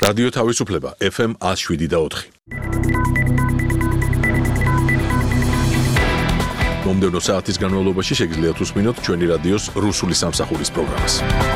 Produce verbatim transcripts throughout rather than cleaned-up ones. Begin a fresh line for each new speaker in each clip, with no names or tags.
რადიო თავისუფლება ეფ ემ one oh seven და four. მომდევნო საათის განმავლობაში შეგიძლიათ უსმინოთ ჩვენი რადიოს რუსული სამსახურის პროგრამას.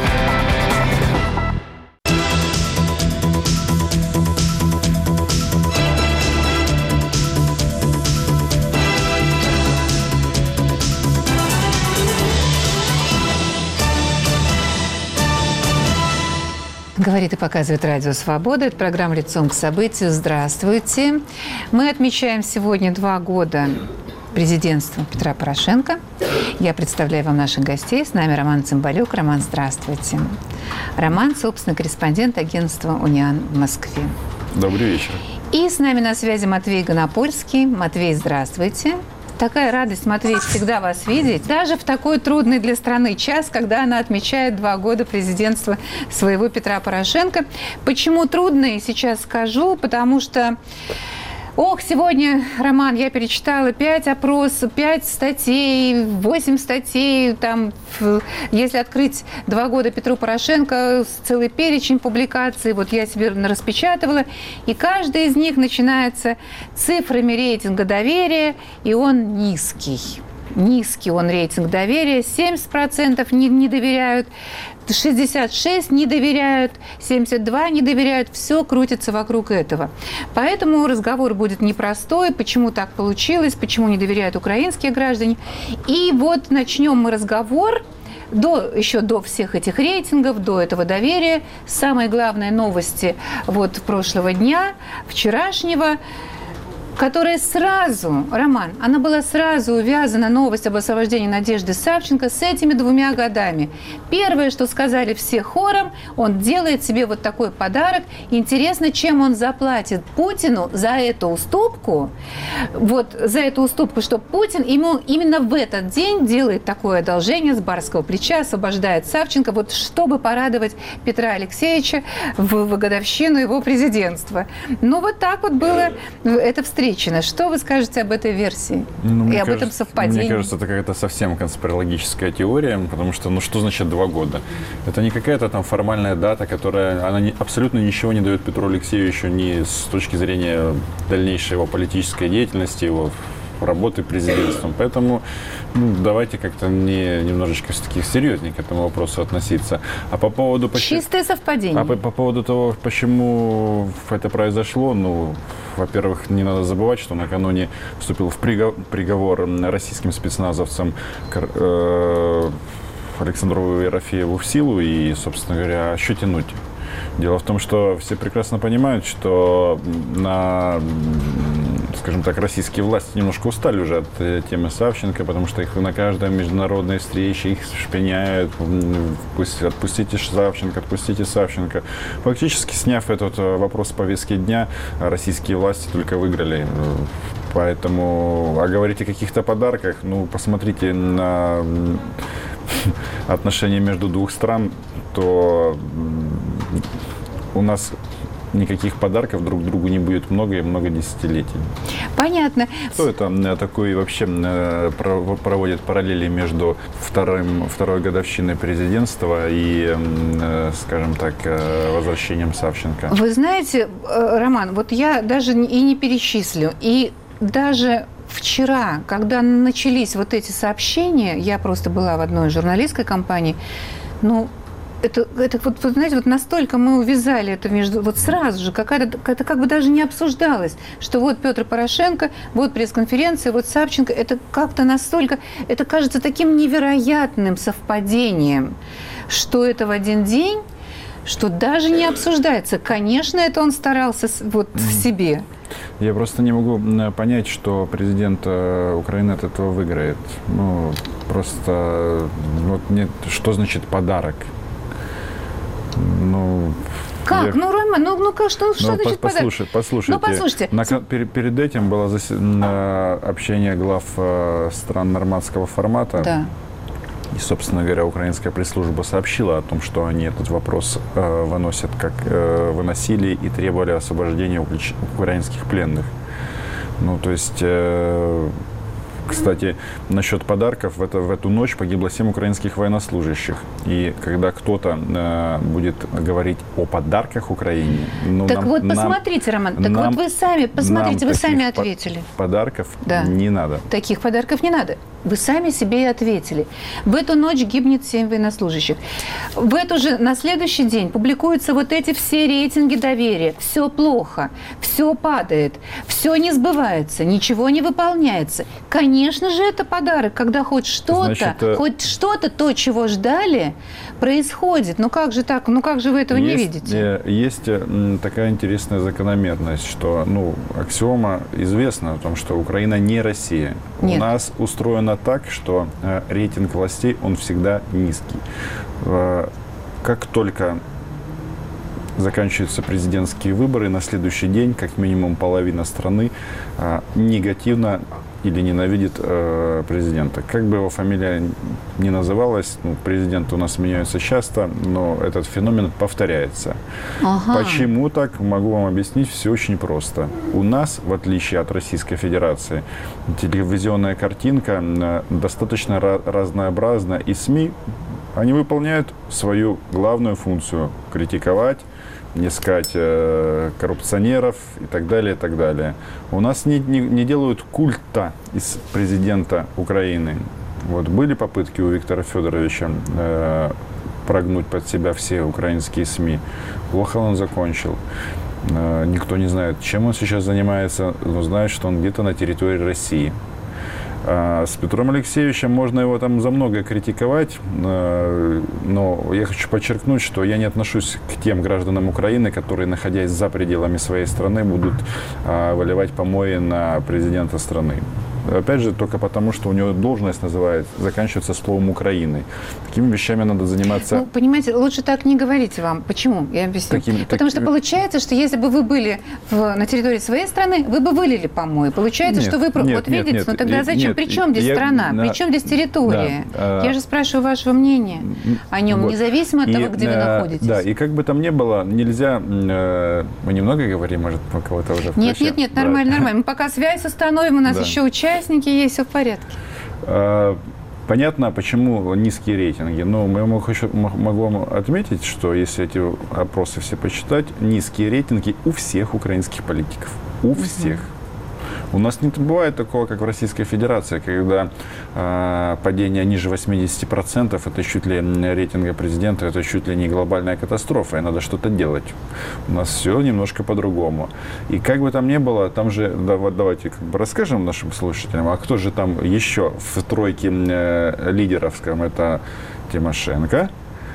Говорит и показывает Радио Свобода. Это программа «Лицом к событию». Здравствуйте. Мы отмечаем сегодня два года президентства Петра Порошенко. Я представляю вам наших гостей. С нами Роман Цымбалюк. Роман, здравствуйте. Роман, собственно, корреспондент агентства «Униан» в Москве.
Добрый вечер.
И с нами на связи Матвей Гонопольский. Матвей, здравствуйте. Такая радость, Матвей, всегда вас видеть. Даже в такой трудный для страны час, когда она отмечает два года президентства своего Петра Порошенко. Почему трудно, и сейчас скажу, потому что... Ох, сегодня, Роман, я перечитала пять опросов, пять статей, восемь статей. Там, если открыть два года Петру Порошенко, целый перечень публикаций, вот я себе распечатывала, и каждая из них начинается цифрами рейтинга доверия, и он низкий. Низкий он рейтинг доверия, семьдесят процентов не, не доверяют, шестьдесят шесть не доверяют, семьдесят два не доверяют, все крутится вокруг этого. Поэтому разговор будет непростой, почему так получилось, почему не доверяют украинские граждане. И вот начнем мы разговор. До, еще до всех этих рейтингов, до этого доверия, самые главные новости вот прошлого дня, вчерашнего, которая сразу, Роман, она была сразу увязана, новость об освобождении Надежды Савченко, с этими двумя годами. Первое, что сказали все хором, он делает себе вот такой подарок. Интересно, чем он заплатит Путину за эту уступку, вот за эту уступку, что Путин ему именно в этот день делает такое одолжение с барского плеча, освобождает Савченко, вот чтобы порадовать Петра Алексеевича в, в годовщину его президентства. Ну, вот так вот было это встреча. Что вы скажете об этой версии
ну,
и об
кажется,
этом совпадении?
Мне кажется, это какая-то совсем конспирологическая теория, потому что, ну что значит два года? Это не какая-то там формальная дата, которая, она не, абсолютно ничего не дает Петру Алексеевичу ни с точки зрения дальнейшей его политической деятельности, его работы президентством. Поэтому ну, давайте как-то не, немножечко все-таки серьезнее к этому вопросу относиться. А по поводу...
Чистое совпадение.
А по, по поводу того, почему это произошло, ну, во-первых, не надо забывать, что накануне вступил в приговор российским спецназовцам э, Александру Ерофееву в силу, и, собственно говоря, что тянуть? Дело в том, что все прекрасно понимают, что на, скажем так, российские власти немножко устали уже от темы Савченко, потому что их на каждой международной встрече их шпиняют, пусть отпустите Савченко, отпустите Савченко. Фактически, сняв этот вопрос с повестки дня, российские власти только выиграли. Поэтому, а говорить о каких-то подарках, ну, посмотрите на отношения между двух стран, то у нас никаких подарков друг другу не будет много и много десятилетий.
Понятно.
Кто это такой вообще проводит параллели между вторым, второй годовщиной президентства и, скажем так, возвращением Савченко?
Вы знаете, Роман, вот я даже и не перечислю, и даже вчера, когда начались вот эти сообщения, я просто была в одной журналистской компании, ну, Это, это вот, вы знаете, вот настолько мы увязали это между... Вот сразу же, какая-то, это как бы даже не обсуждалось, что вот Петр Порошенко, вот пресс-конференция, вот Савченко. Это как-то настолько... Это кажется таким невероятным совпадением, что это в один день, что даже не обсуждается. Конечно, это он старался вот в себе.
Я просто не могу понять, что президент Украины от этого выиграет. Ну, просто... Вот нет, что значит подарок? Ну,
как?
Я...
Ну, Рома, ну, ну как, что, что
ну,
значит
послушай, послушайте,
ну, послушайте.
На, перед, перед этим было зас... общение глав стран нормандского формата.
Да.
И, собственно говоря, украинская пресс-служба сообщила о том, что они этот вопрос э, выносят, как э, выносили и требовали освобождения украинских пленных. Ну, то есть... Э, Кстати, насчет подарков, в, это, в эту ночь погибло семь украинских военнослужащих. И когда кто-то э, будет говорить о подарках Украине... Ну,
так
нам,
вот,
нам,
посмотрите, Роман, так
нам,
вот вы сами, посмотрите, вы сами
по-
ответили.
Подарков
Да.
не надо.
Таких подарков не надо. Вы сами себе и ответили. В эту ночь гибнет семь военнослужащих. В эту же, на следующий день публикуются вот эти все рейтинги доверия. Все плохо, все падает, все не сбывается, ничего не выполняется. Конечно же, это подарок, когда хоть что-то,
Значит, э...
хоть что-то, то, чего ждали, происходит. Ну как же так? Ну как же вы этого
есть,
не видите?
э, Есть э, такая интересная закономерность, что, ну, аксиома известна о том, что Украина не Россия.
Нет.
У нас устроено так, что э, рейтинг властей, он всегда низкий. Э, как только заканчиваются президентские выборы, на следующий день, как минимум, половина страны э, негативно или ненавидит э, президента. Как бы его фамилия ни называлась, ну, президенты у нас меняются часто, но этот феномен повторяется.
Ага.
Почему так? Могу вам объяснить. Все очень просто. У нас, в отличие от Российской Федерации, телевизионная картинка э, достаточно ra- разнообразна, и СМИ, они выполняют свою главную функцию – критиковать, искать э, коррупционеров и так далее, и так далее. У нас не, не, не делают культа из президента Украины. Вот были попытки у Виктора Федоровича э, прогнуть под себя все украинские СМИ. Плохо он закончил. Э, никто не знает, чем он сейчас занимается, но знает, что он где-то на территории России. С Петром Алексеевичем можно его там за многое критиковать, но я хочу подчеркнуть, что я не отношусь к тем гражданам Украины, которые, находясь за пределами своей страны, будут выливать помои на президента страны. Опять же, только потому, что у него должность называется, заканчивается словом «Украины». Такими вещами надо заниматься...
Ну, понимаете, лучше так не говорите вам. Почему? Я объясню.
Такими,
Потому
так...
что получается, что если бы вы были в, на территории своей страны, вы бы вылили помои. Получается,
нет,
что вы...
Нет,
вот
нет,
видите,
нет,
ну тогда зачем?
Нет,
При чем здесь
я,
страна?
на...
При чем здесь территория?
Да,
я же спрашиваю вашего мнения о нем, вот. Независимо от
и,
того, где вы находитесь.
Да, и как бы там ни было, нельзя... Э, мы немного говорим, может, мы кого-то уже включим?
Нет, нет, нет, нормально, да. нормально. Мы пока связь установим, у нас да. еще участники есть, все в порядке.
Понятно, почему низкие рейтинги. Но я могу вам отметить, что если эти опросы все почитать, низкие рейтинги у всех украинских политиков. У угу. всех. У нас не бывает такого, как в Российской Федерации, когда э, падение ниже восьмидесяти процентов, это чуть ли рейтинга президента, это чуть ли не глобальная катастрофа, и надо что-то делать. У нас все немножко по-другому. И как бы там ни было, там же, да, вот давайте как бы расскажем нашим слушателям, а кто же там еще в тройке э, лидеров, скажем, это Тимошенко,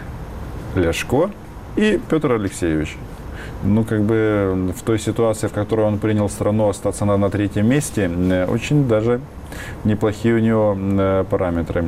Ляшко и Петр Алексеевич. Ну, как бы в той ситуации, в которой он принял страну, остаться на, на третьем месте, очень даже неплохие у него параметры.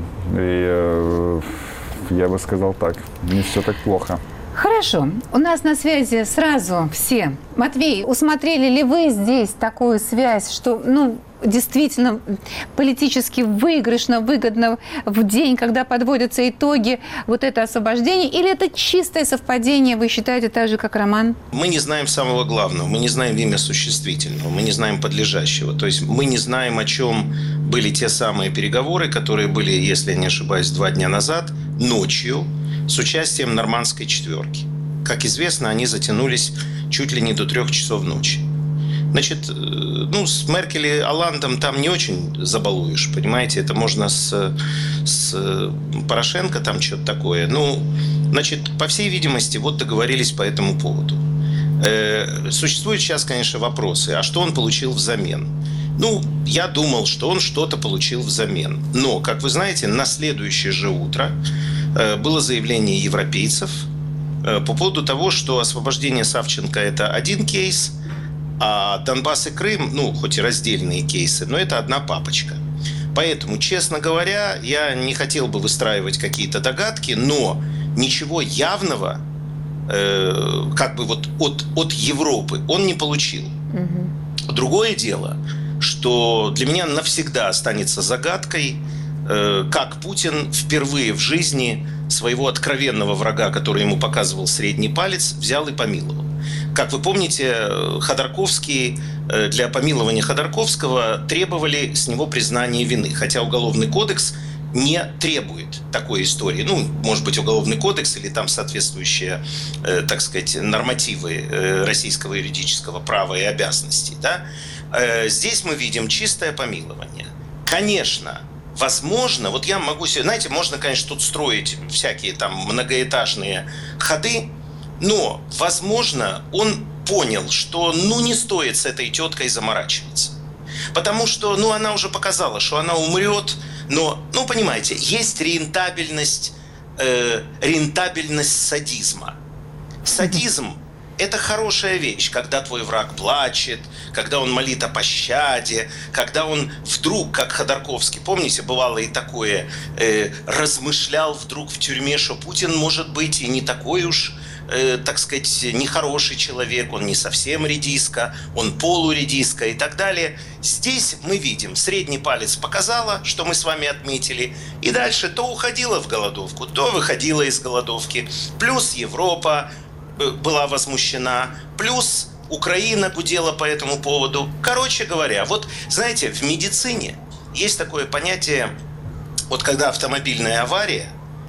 И я бы сказал так, не все так плохо.
Хорошо. У нас на связи сразу все. Матвей, усмотрели ли вы здесь такую связь, что, ну, действительно политически выигрышно, выгодно в день, когда подводятся итоги, вот это освобождение? Или это чистое совпадение, вы считаете, так же, как Роман?
Мы не знаем самого главного. Мы не знаем имя существительного, мы не знаем подлежащего. То есть мы не знаем, о чем были те самые переговоры, которые были, если я не ошибаюсь, два дня назад, ночью, с участием нормандской четверки. Как известно, они затянулись чуть ли не до трех часов ночи. Значит, ну, с Меркель и Олландом там не очень забалуешь, понимаете? Это можно с, с Порошенко там что-то такое. Ну, значит, по всей видимости, вот договорились по этому поводу. Э, существуют сейчас, конечно, вопросы. А что он получил взамен? Ну, я думал, что он что-то получил взамен. Но, как вы знаете, на следующее же утро э, было заявление европейцев э, по поводу того, что освобождение Савченко – это один кейс, а Донбасс и Крым, ну, хоть и раздельные кейсы, но это одна папочка. Поэтому, честно говоря, я не хотел бы выстраивать какие-то догадки, но ничего явного, э, как бы вот от, от Европы он не получил. Угу. Другое дело, что для меня навсегда останется загадкой, э, как Путин впервые в жизни своего откровенного врага, который ему показывал средний палец, взял и помиловал. Как вы помните, Ходорковский для помилования Ходорковского требовали с него признания вины, хотя Уголовный кодекс не требует такой истории. Ну, может быть, Уголовный кодекс или там соответствующие, э, так сказать, нормативы э, российского юридического права и обязанностей. Да? Э, здесь мы видим чистое помилование. Конечно, возможно, вот я могу себе, знаете, можно, конечно, тут строить всякие там многоэтажные ходы, но, возможно, он понял, что, ну, не стоит с этой теткой заморачиваться. Потому что, ну, она уже показала, что она умрет. Но, ну, понимаете, есть рентабельность, э, рентабельность садизма. Садизм – это хорошая вещь, когда твой враг плачет, когда он молит о пощаде, когда он вдруг, как Ходорковский, помните, бывало и такое, э, размышлял вдруг в тюрьме, что Путин может быть и не такой уж, э, так сказать, нехороший человек, он не совсем редиска, он полуредиска и так далее. Здесь мы видим, средний палец показала, что мы с вами отметили, и дальше то уходила в голодовку, то выходила из голодовки. Плюс Европа была возмущена, плюс Украина гудела по этому поводу. Короче говоря, вот, знаете, в медицине есть такое понятие, вот когда автомобильная авария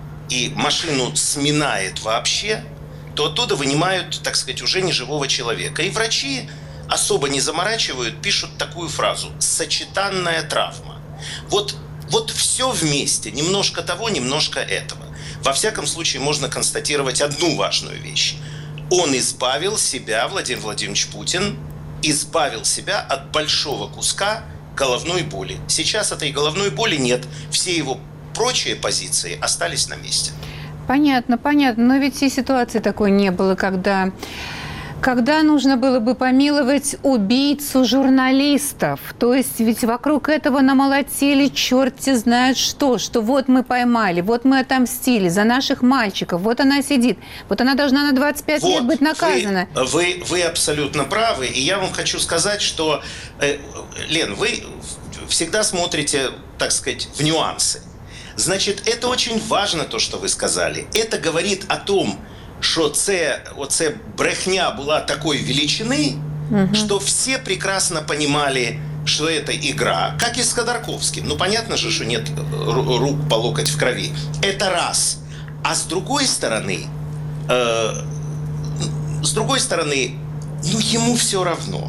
и машину сминает вообще, то оттуда вынимают, так сказать, уже неживого человека. И врачи особо не заморачивают, пишут такую фразу «сочетанная травма». Вот, вот все вместе, немножко того, немножко этого. Во всяком случае, можно констатировать одну важную вещь. Он избавил себя, Владимир Владимирович Путин, избавил себя от большого куска головной боли. Сейчас этой головной боли нет. Все его прочие позиции остались на месте.
Понятно, понятно. Но ведь и ситуации такой не было, когда... Когда нужно было бы помиловать убийцу журналистов. То есть ведь вокруг этого намолотили черти знают что. Что вот мы поймали, вот мы отомстили за наших мальчиков. Вот она сидит. Вот она должна на двадцать пять вот, лет быть наказана.
Вы, вы, вы абсолютно правы. И я вам хочу сказать, что, э, Лен, вы всегда смотрите, так сказать, в нюансы. Значит, это очень важно, то, что вы сказали. Это говорит о том, що це, оце брехня була такой величины, угу. что все прекрасно понимали, что это игра, как и с Ходорковским. Ну, понятно же, что нет рук по локоть в крови. Это раз. А с другой стороны, э, с другой стороны, ну, ему все равно.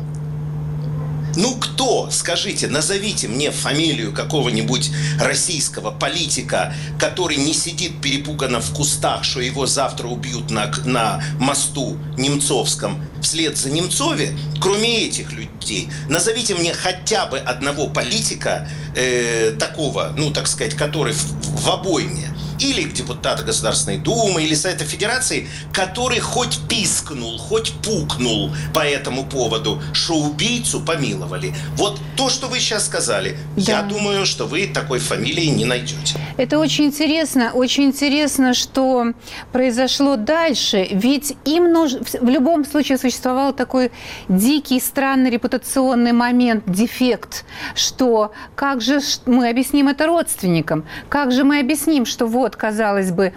Ну, кто, скажите, назовите мне фамилию какого-нибудь российского политика, который не сидит перепуганно в кустах, что его завтра убьют на, на мосту Немцовском вслед за Немцове, кроме этих людей. Назовите мне хотя бы одного политика э, такого, ну, так сказать, который в, в обойме, или депутата Государственной Думы, или Совета Федерации, который хоть пискнул, хоть пукнул по этому поводу, что убийцу помиловали. Вот то, что вы сейчас сказали, да. Я думаю, что вы такой фамилии не найдете.
Это очень интересно. Очень интересно, что произошло дальше. Ведь им нужно... В любом случае существовал такой дикий, странный репутационный момент, дефект, что как же мы объясним это родственникам? Как же мы объясним, что вот Вот, казалось бы,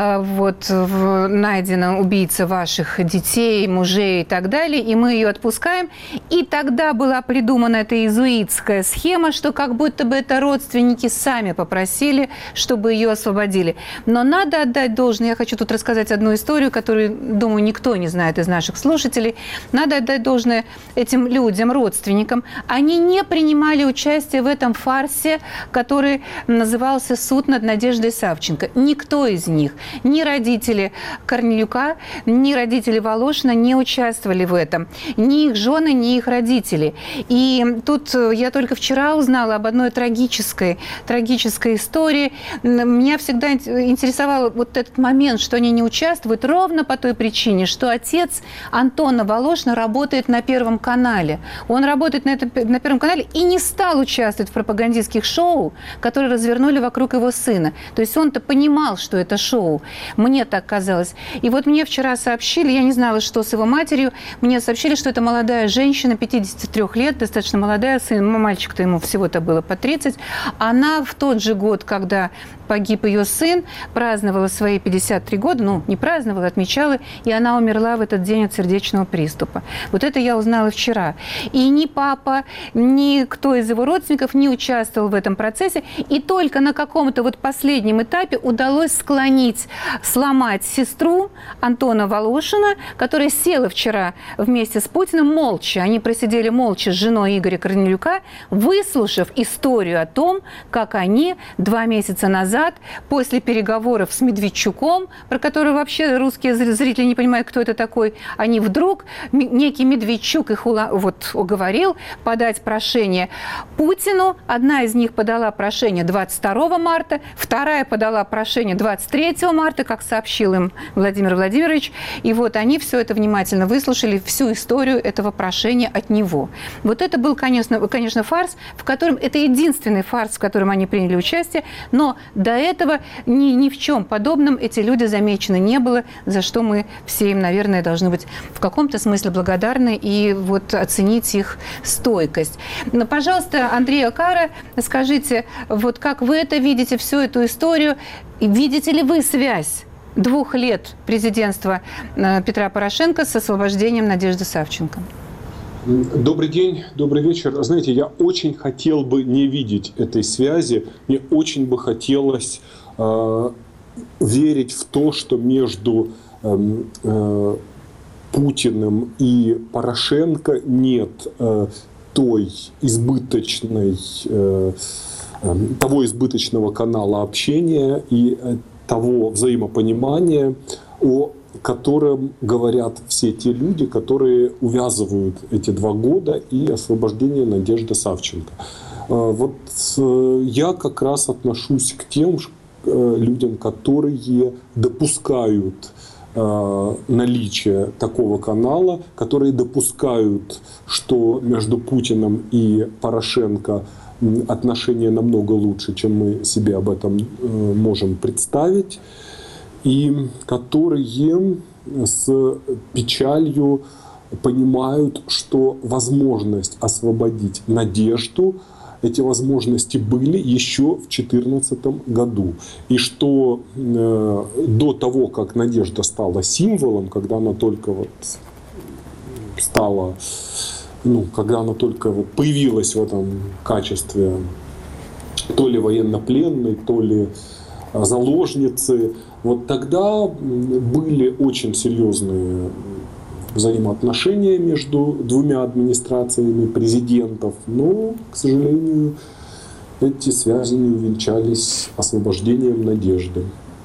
вот найдена убийца ваших детей, мужей и так далее, и мы ее отпускаем. И тогда была придумана эта иезуитская схема, что как будто бы это родственники сами попросили, чтобы ее освободили. Но надо отдать должное, я хочу тут рассказать одну историю, которую, думаю, никто не знает из наших слушателей. Надо отдать должное этим людям, родственникам. Они не принимали участие в этом фарсе, который назывался «Суд над Надеждой Савченко». Никто из них, ни родители Корнелюка, ни родители Волошина не участвовали в этом. Ни их жены, ни их родители. И тут я только вчера узнала об одной трагической, трагической истории. Меня всегда интересовал вот этот момент, что они не участвуют ровно по той причине, что отец Антона Волошина работает на Первом канале. Он работает на, этом, на Первом канале и не стал участвовать в пропагандистских шоу, которые развернули вокруг его сына. То есть он-то понимал, что это шоу. Мне так казалось. И вот мне вчера сообщили, я не знала, что с его матерью, мне сообщили, что это молодая женщина, пятидесяти трёх лет, достаточно молодая, сын, мальчик-то ему всего-то было по тридцать. Она в тот же год, когда погиб ее сын, праздновала свои пятьдесят три года, ну, не праздновала, отмечала, и она умерла в этот день от сердечного приступа. Вот это я узнала вчера. И ни папа, ни кто из его родственников не участвовал в этом процессе, и только на каком-то вот последнем этапе удалось склонить, сломать сестру Антона Волошина, которая села вчера вместе с Путиным молча. Они просидели молча с женой Игоря Корнелюка, выслушав историю о том, как они два месяца назад, после переговоров с Медведчуком, про который вообще русские зрители не понимают, кто это такой, они вдруг, некий Медведчук их вот уговорил подать прошение Путину. Одна из них подала прошение двадцать второго марта, вторая подала прошение двадцать третьего марта, как сообщил им Владимир Владимирович. И вот они все это внимательно выслушали, всю историю этого прошения от него. Вот это был, конечно, конечно, фарс, в котором это единственный фарс, в котором они приняли участие, но до этого ни, ни в чем подобном эти люди замечены не было, за что мы все им, наверное, должны быть в каком-то смысле благодарны и вот оценить их стойкость. Но, пожалуйста, Андрей Окара, скажите, вот как вы это видите, всю эту историю, видите ли вы связь двух лет президентства Петра Порошенко с освобождением Надежды Савченко?
Добрый день, добрый вечер. Знаете, я очень хотел бы не видеть этой связи. Мне очень бы хотелось э, верить в то, что между э, э, Путиным и Порошенко нет э, той избыточной, э, э, того избыточного канала общения и э, того взаимопонимания, о котором говорят все те люди, которые увязывают эти два года и освобождение Надежды Савченко. Вот я как раз отношусь к тем людям, которые допускают наличие такого канала, которые допускают, что между Путиным и Порошенко отношения намного лучше, чем мы себе об этом можем представить, и которые с печалью понимают, что возможность освободить Надежду, эти возможности были еще в две тысячи четырнадцатом году. И что э, до того, как Надежда стала символом, когда она только вот стала, ну, когда она только вот появилась в этом качестве то ли военнопленной, то ли заложницы, вот тогда были очень серьезные взаимоотношения между двумя администрациями президентов, но, к сожалению, эти связи не увенчались освобождением Надежды.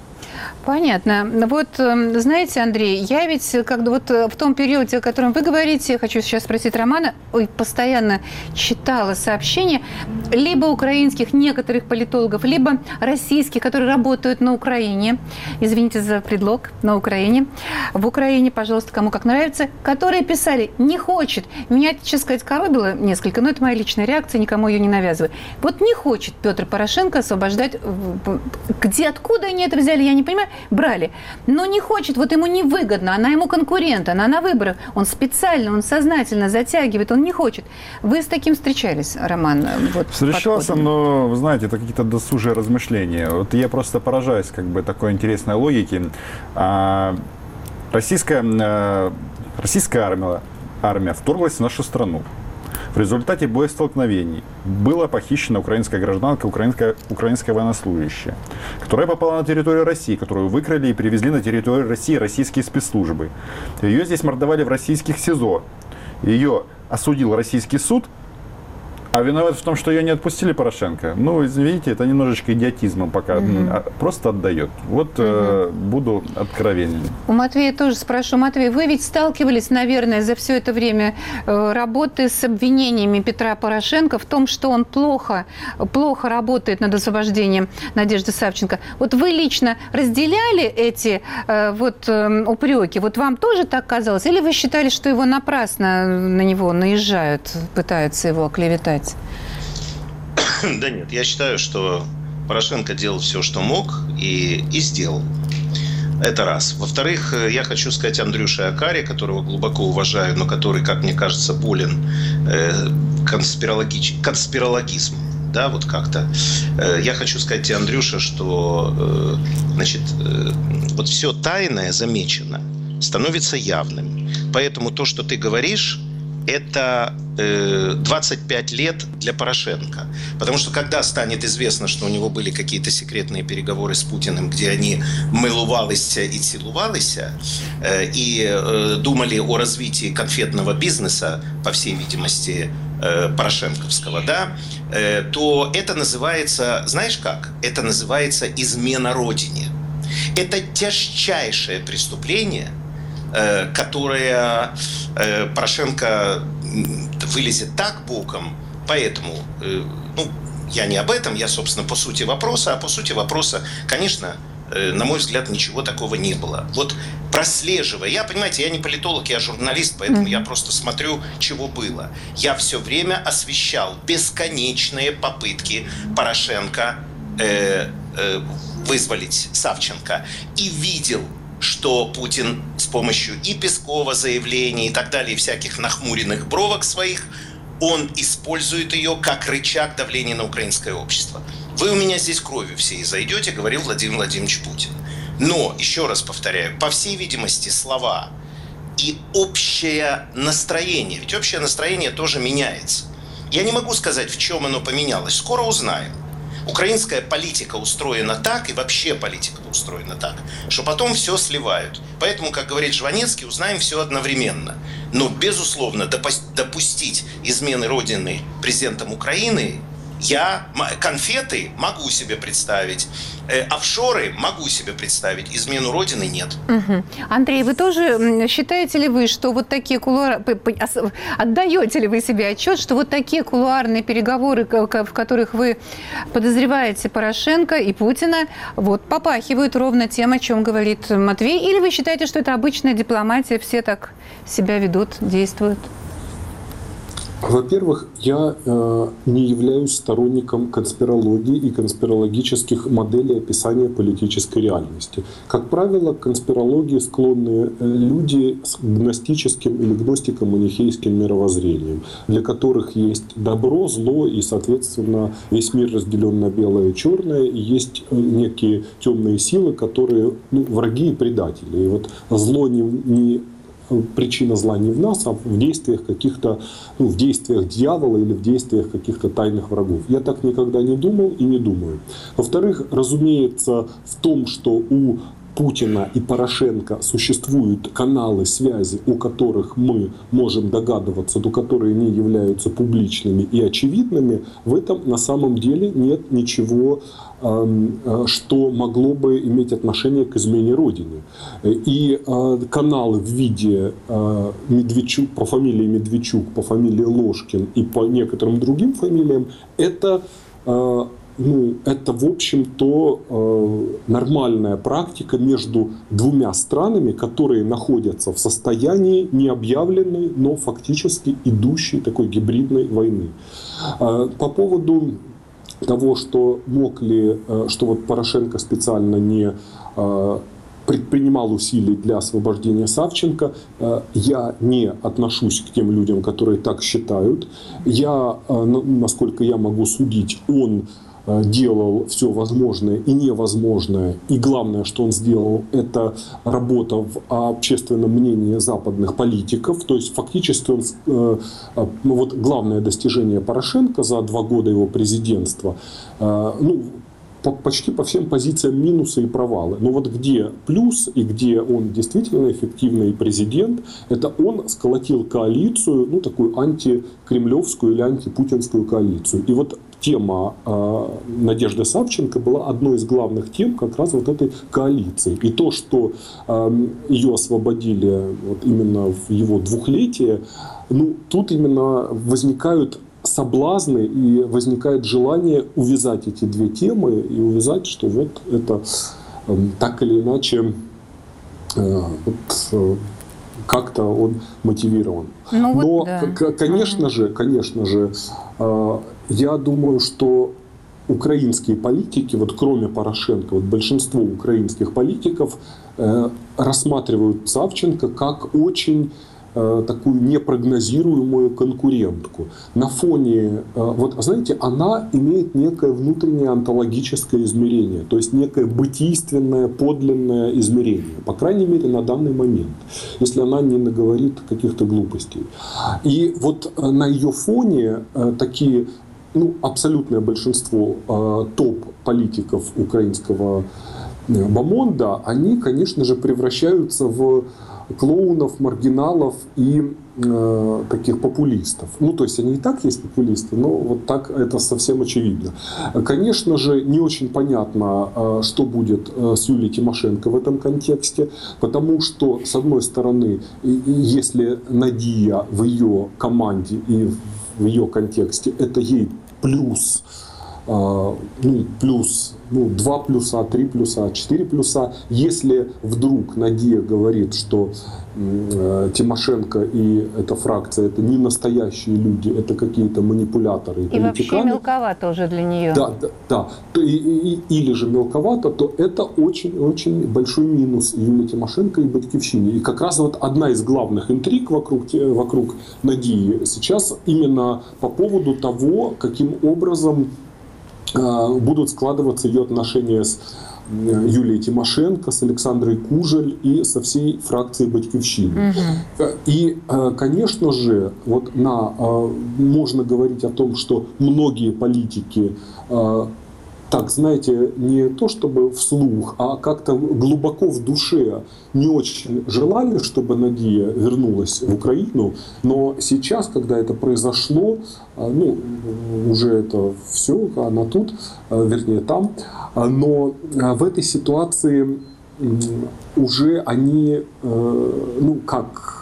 Понятно. Вот, знаете, Андрей, я ведь, когда вот в том периоде, о котором вы говорите, я хочу сейчас спросить Романа, ой, постоянно читала сообщения либо украинских некоторых политологов, либо российских, которые работают на Украине, извините за предлог, на Украине, в Украине, пожалуйста, кому как нравится, которые писали, не хочет, меня, честно сказать, коробило несколько, но это моя личная реакция, никому ее не навязываю. Вот не хочет Петр Порошенко освобождать, где, откуда они это взяли, я не понимаю, брали. Но не хочет, вот ему невыгодно, она ему конкурент, она на выборах. Он специально, он сознательно затягивает, он не хочет. Вы с таким встречались, Роман? Вот,
Встречался, подходом. Но, вы знаете, это какие-то досужие размышления. Вот я просто поражаюсь как бы такой интересной логике. А, российская, а, российская армия, армия вторглась в нашу страну. В результате боестолкновений была похищена украинская гражданка, украинская, украинская военнослужащая, которая попала на территорию России, которую выкрали и привезли на территорию России российские спецслужбы. Ее здесь мордовали в российских СИЗО. Ее осудил российский суд, а виноват в том, что ее не отпустили Порошенко. Ну, извините, это немножечко идиотизмом пока mm-hmm. просто отдает. Вот mm-hmm. э, буду откровенен.
У Матвея тоже спрошу. Матвей, вы ведь сталкивались, наверное, за все это время э, работы с обвинениями Петра Порошенко в том, что он плохо, плохо работает над освобождением Надежды Савченко. Вот вы лично разделяли эти э, вот, э, упреки? Вот вам тоже так казалось? Или вы считали, что его напрасно на него наезжают, пытаются его оклеветать?
Да нет, я считаю, что Порошенко делал все, что мог, и, и сделал. Это раз. Во-вторых, я хочу сказать Андрюше Окаре, которого глубоко уважаю, но который, как мне кажется, болен э, конспирологич... конспирологизмом. да, вот как-то. Я хочу сказать тебе, Андрюша, что, значит, вот все тайное замечено становится явным. Поэтому то, что ты говоришь, это двадцать пять лет для Порошенко. Потому что когда станет известно, что у него были какие-то секретные переговоры с Путиным, где они милувалися и целувалися, и думали о развитии конфетного бизнеса, по всей видимости, порошенковского, да, то это называется, знаешь как? Это называется измена Родине. Это тяжчайшее преступление, которое Порошенко вылезет так боком. Поэтому, ну, я не об этом, я, собственно, по сути вопроса. А по сути вопроса, конечно, на мой взгляд, ничего такого не было. Вот прослеживая, я, понимаете, я не политолог, я журналист, поэтому я просто смотрю, чего было. Я все время освещал бесконечные попытки Порошенко э, э, вызволить Савченко. И видел, что Путин с помощью и Пескова заявлений и так далее, и всяких нахмуренных бровок своих, он использует ее как рычаг давления на украинское общество. Вы у меня здесь кровью все изойдете, говорил Владимир Владимирович Путин. Но, еще раз повторяю, по всей видимости, слова и общее настроение, ведь общее настроение тоже меняется. Я не могу сказать, в чем оно поменялось, скоро узнаем. Украинская политика устроена так, и вообще политика устроена так, что потом все сливают. Поэтому, как говорит Жванецкий, узнаем все одновременно. Но, безусловно, допустить измены Родины президентом Украины я, конфеты могу себе представить, э, офшоры могу себе представить, измену Родины нет.
Угу. Андрей, вы тоже считаете ли вы, что вот такие кулуары, отдаете ли вы себе отчет, что вот такие кулуарные переговоры, в которых вы подозреваете Порошенко и Путина, вот попахивают ровно тем, о чем говорит Матвей, или вы считаете, что это обычная дипломатия, все так себя ведут, действуют?
Во-первых, я э, не являюсь сторонником конспирологии и конспирологических моделей описания политической реальности. Как правило, к конспирологии склонны люди с гностическим или гностико-манихейским мировоззрением, для которых есть добро, зло и, соответственно, весь мир разделен на белое и черное, и есть некие темные силы, которые, ну, враги и предатели. И вот зло не, не причина зла не в нас, а в действиях каких-то, ну, в действиях дьявола или в действиях каких-то тайных врагов. Я так никогда не думал и не думаю. Во-вторых, разумеется, в том, что у Путина и Порошенко существуют каналы связи, о которых мы можем догадываться, но которые не являются публичными и очевидными, в этом на самом деле нет ничего, что могло бы иметь отношение к измене Родины. И каналы в виде Медведчук, по фамилии Медведчук, по фамилии Ложкин и по некоторым другим фамилиям, это... Ну, это, в общем-то, нормальная практика между двумя странами, которые находятся в состоянии необъявленной, но фактически идущей такой гибридной войны. По поводу того, что мог ли, что вот Порошенко специально не предпринимал усилий для освобождения Савченко, я не отношусь к тем людям, которые так считают. Я, насколько я могу судить, он делал все возможное и невозможное. И главное, что он сделал, это работа в общественном мнении западных политиков. То есть фактически он, ну, вот главное достижение Порошенко за два года его президентства, ну, почти по всем позициям минусы и провалы. Но вот где плюс и где он действительно эффективный президент, это он сколотил коалицию, ну, такую антикремлевскую или антипутинскую коалицию. И вот тема э, Надежды Савченко была одной из главных тем как раз вот этой коалиции. И то, что э, ее освободили вот именно в его двухлетие, ну, тут именно возникают соблазны и возникает желание увязать эти две темы и увязать, что вот это э, так или иначе э, вот, э, как-то он мотивирован. Ну, Но, вот, да. конечно же, конечно же, э, я думаю, что украинские политики, вот кроме Порошенко, вот большинство украинских политиков э, рассматривают Савченко как очень э, такую непрогнозируемую конкурентку. На фоне, э, вот знаете, она имеет некое внутреннее онтологическое измерение, то есть некое бытийственное, подлинное измерение, по крайней мере на данный момент, если она не наговорит каких-то глупостей. И вот э, на ее фоне э, такие, ну, абсолютное большинство э, топ-политиков украинского бомонда, они, конечно же, превращаются в клоунов, маргиналов и э, таких популистов. Ну, то есть они и так есть популисты, но вот так это совсем очевидно. Конечно же, не очень понятно, э, что будет э, с Юлией Тимошенко в этом контексте, потому что, с одной стороны, и, и если Надия в ее команде и в ее контексте, это ей плюс, э, ну, плюс, ну, два плюса, три плюса, четыре плюса. Если вдруг Надия говорит, что э, Тимошенко и эта фракция — это не настоящие люди, это какие-то манипуляторы и,
и вообще мелковато уже для нее.
Да, да, да. То, и, и, или же мелковато, то это очень-очень большой минус Юлии Тимошенко и Батькивщине. И как раз вот одна из главных интриг вокруг, вокруг Надии сейчас именно по поводу того, каким образом будут складываться ее отношения с Юлией Тимошенко, с Александрой Кужель и со всей фракцией Батькивщины. Угу. И, конечно же, вот на, можно говорить о том, что многие политики, так, знаете, не то чтобы вслух, а как-то глубоко в душе не очень желали, чтобы Надия вернулась в Украину. Но сейчас, когда это произошло, ну, уже это все, она тут, вернее там, но в этой ситуации уже они, ну как,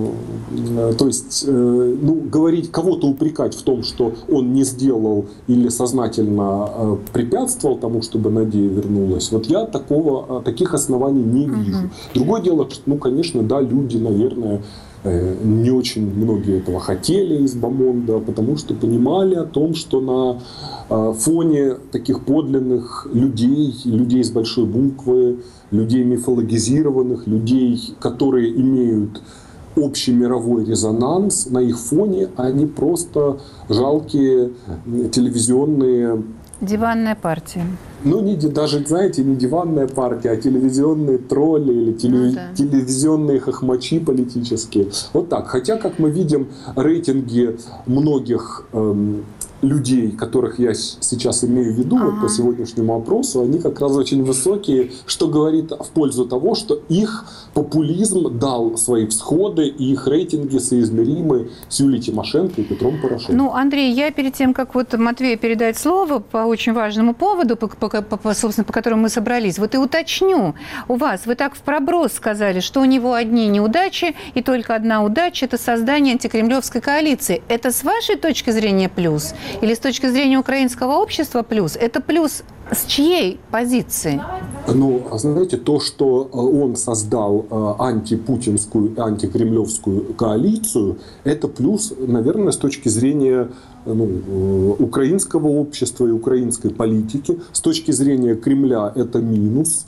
то есть, ну, говорить, кого-то упрекать в том, что он не сделал или сознательно препятствовал тому, чтобы Надия вернулась, вот я такого, таких оснований не вижу. Угу. Другое дело, что, ну, конечно, да, люди, наверное, не очень многие этого хотели из бомонда, потому что понимали о том, что на фоне таких подлинных людей, людей с большой буквы, людей мифологизированных, людей, которые имеют общий мировой резонанс, на их фоне они просто жалкие телевизионные...
Диванная партия.
Ну, не, даже, знаете, не диванная партия, а телевизионные тролли или телев... ну, да. телевизионные хохмачи политические. Вот так. Хотя, как мы видим, рейтинги многих эм, людей, которых я сейчас имею в виду, ага. вот по сегодняшнему опросу, они как раз очень высокие, что говорит в пользу того, что их популизм дал свои всходы, и их рейтинги соизмеримы с Юлией Тимошенко и Петром Порошенко.
Ну, Андрей, я перед тем, как вот Матвею передать слово по очень важному поводу, по, по, по, собственно, по которому мы собрались, вот и уточню у вас, вы так в проброс сказали, что у него одни неудачи, и только одна удача – это создание антикремлевской коалиции. Это с вашей точки зрения плюс? Или с точки зрения украинского общества плюс? Это плюс с чьей позиции?
Ну, знаете, то, что он создал антипутинскую, антикремлевскую коалицию, это плюс, наверное, с точки зрения ну, украинского общества и украинской политики. С точки зрения Кремля это минус.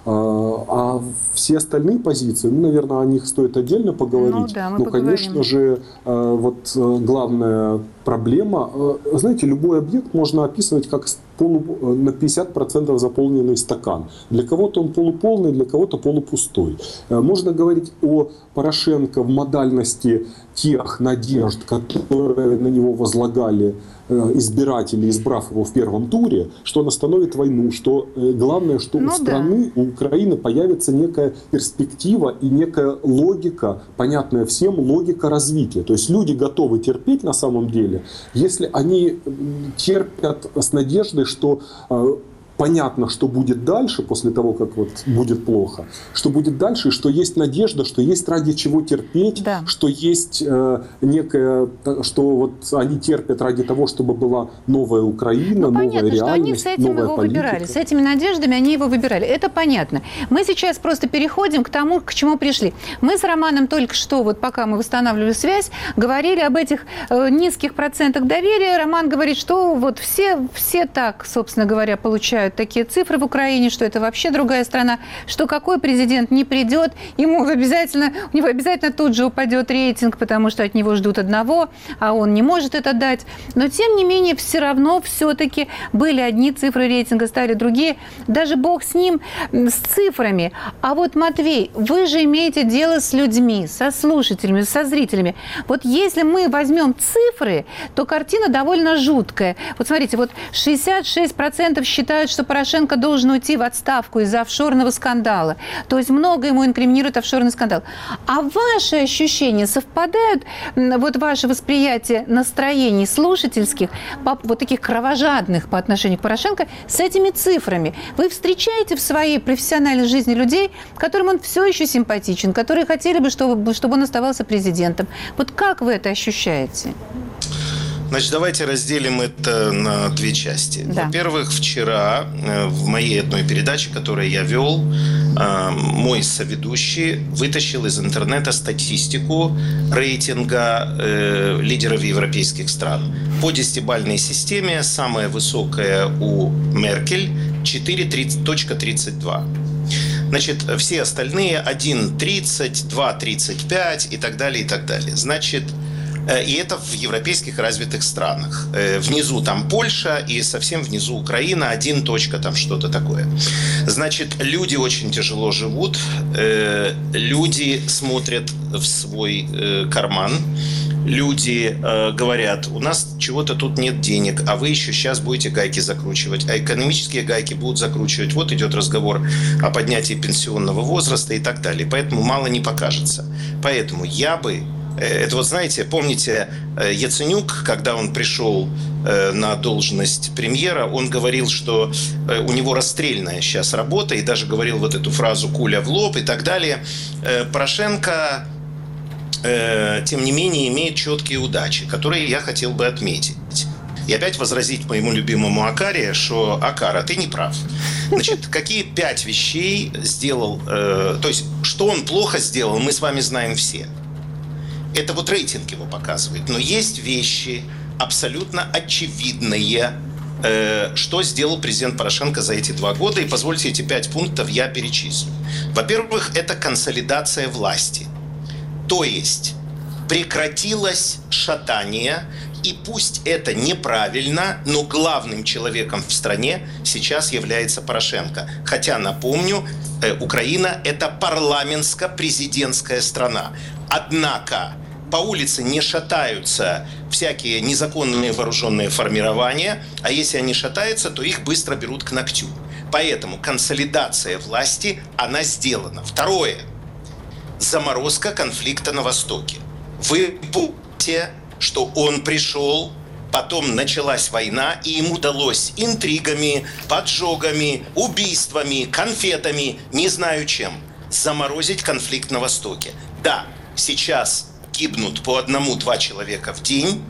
А все остальные позиции, ну, наверное, о них стоит отдельно поговорить. Ну, да, мы Но, поговорим. Конечно же, вот главная проблема, знаете, любой объект можно описывать как полу, на пятьдесят процентов заполненный стакан. Для кого-то он полуполный, для кого-то полупустой. Можно говорить о Порошенко в модальности тех надежд, которые на него возлагали избиратели, избрав его в первом туре, что он остановит войну, что главное, что ну, у страны, да. у Украины появится некая перспектива и некая логика, понятная всем, логика развития. То есть люди готовы терпеть на самом деле, если они терпят с надеждой, что понятно, что будет дальше, после того, как вот будет плохо, что будет дальше, что есть надежда, что есть ради чего терпеть, да. что есть э, некая, что вот они терпят ради того, чтобы была новая Украина,
ну,
новая
понятно,
реальность,
что они с этим
новая
его
политика.
выбирали, с этими надеждами они его выбирали. Это понятно. Мы сейчас просто переходим к тому, к чему пришли. Мы с Романом только что, вот пока мы восстанавливали связь, говорили об этих э, низких процентах доверия. Роман говорит, что вот все, все так, собственно говоря, получают бывают такие цифры в Украине, что это вообще другая страна, что какой президент не придет, ему обязательно, у него обязательно тут же упадет рейтинг, потому что от него ждут одного, а он не может это дать. Но, тем не менее, все равно все-таки были одни цифры рейтинга, стали другие. Даже бог с ним, с цифрами. А вот, Матвей, вы же имеете дело с людьми, со слушателями, со зрителями. Вот если мы возьмем цифры, то картина довольно жуткая. Вот смотрите, вот шестьдесят шесть процентов считают, что Порошенко должен уйти в отставку из-за офшорного скандала. То есть много ему инкриминирует офшорный скандал. А ваши ощущения совпадают, вот ваше восприятие настроений слушательских, вот таких кровожадных по отношению к Порошенко, с этими цифрами? Вы встречаете в своей профессиональной жизни людей, которым он все еще симпатичен, которые хотели бы, чтобы, чтобы он оставался президентом? Вот как вы это ощущаете?
Значит, давайте разделим это на две части. Да. Во-первых, вчера в моей одной передаче, которую я вел, мой соведущий вытащил из интернета статистику рейтинга лидеров европейских стран. По десятибалльной системе самая высокая у Меркель четыре тридцать два. Значит, все остальные один тридцать, два тридцать пять и так далее, и так далее. Значит, и это в европейских развитых странах. Внизу там Польша и совсем внизу Украина, один точка там что-то такое. Значит, люди очень тяжело живут, люди смотрят в свой карман, люди говорят, у нас чего-то тут нет денег, а вы еще сейчас будете гайки закручивать, а экономические гайки будут закручивать. Вот идет разговор о поднятии пенсионного возраста и так далее. Поэтому мало не покажется. Поэтому я бы Это вот, знаете, помните, Яценюк, когда он пришел на должность премьера, он говорил, что у него расстрельная сейчас работа, и даже говорил вот эту фразу «куля в лоб» и так далее. Порошенко, тем не менее, имеет четкие удачи, которые я хотел бы отметить. И опять возразить моему любимому Акаре, что «Акара, ты не прав». Значит, какие пять вещей сделал, то есть, что он плохо сделал, мы с вами знаем все. Это вот рейтинг его показывает. Но есть вещи абсолютно очевидные, э, что сделал президент Порошенко за эти два года. И позвольте, эти пять пунктов я перечислю. Во-первых, это консолидация власти. То есть прекратилось шатание. И пусть это неправильно, но главным человеком в стране сейчас является Порошенко. Хотя, напомню, э, Украина – это парламентско-президентская страна. Однако по улице не шатаются всякие незаконные вооруженные формирования, а если они шатаются, то их быстро берут к ногтю. Поэтому консолидация власти, она сделана. Второе. Заморозка конфликта на Востоке. Вы помните, что он пришел, потом началась война, и ему удалось интригами, поджогами, убийствами, конфетами, не знаю чем, заморозить конфликт на Востоке. Да, сейчас гибнут по одному-два человека в день,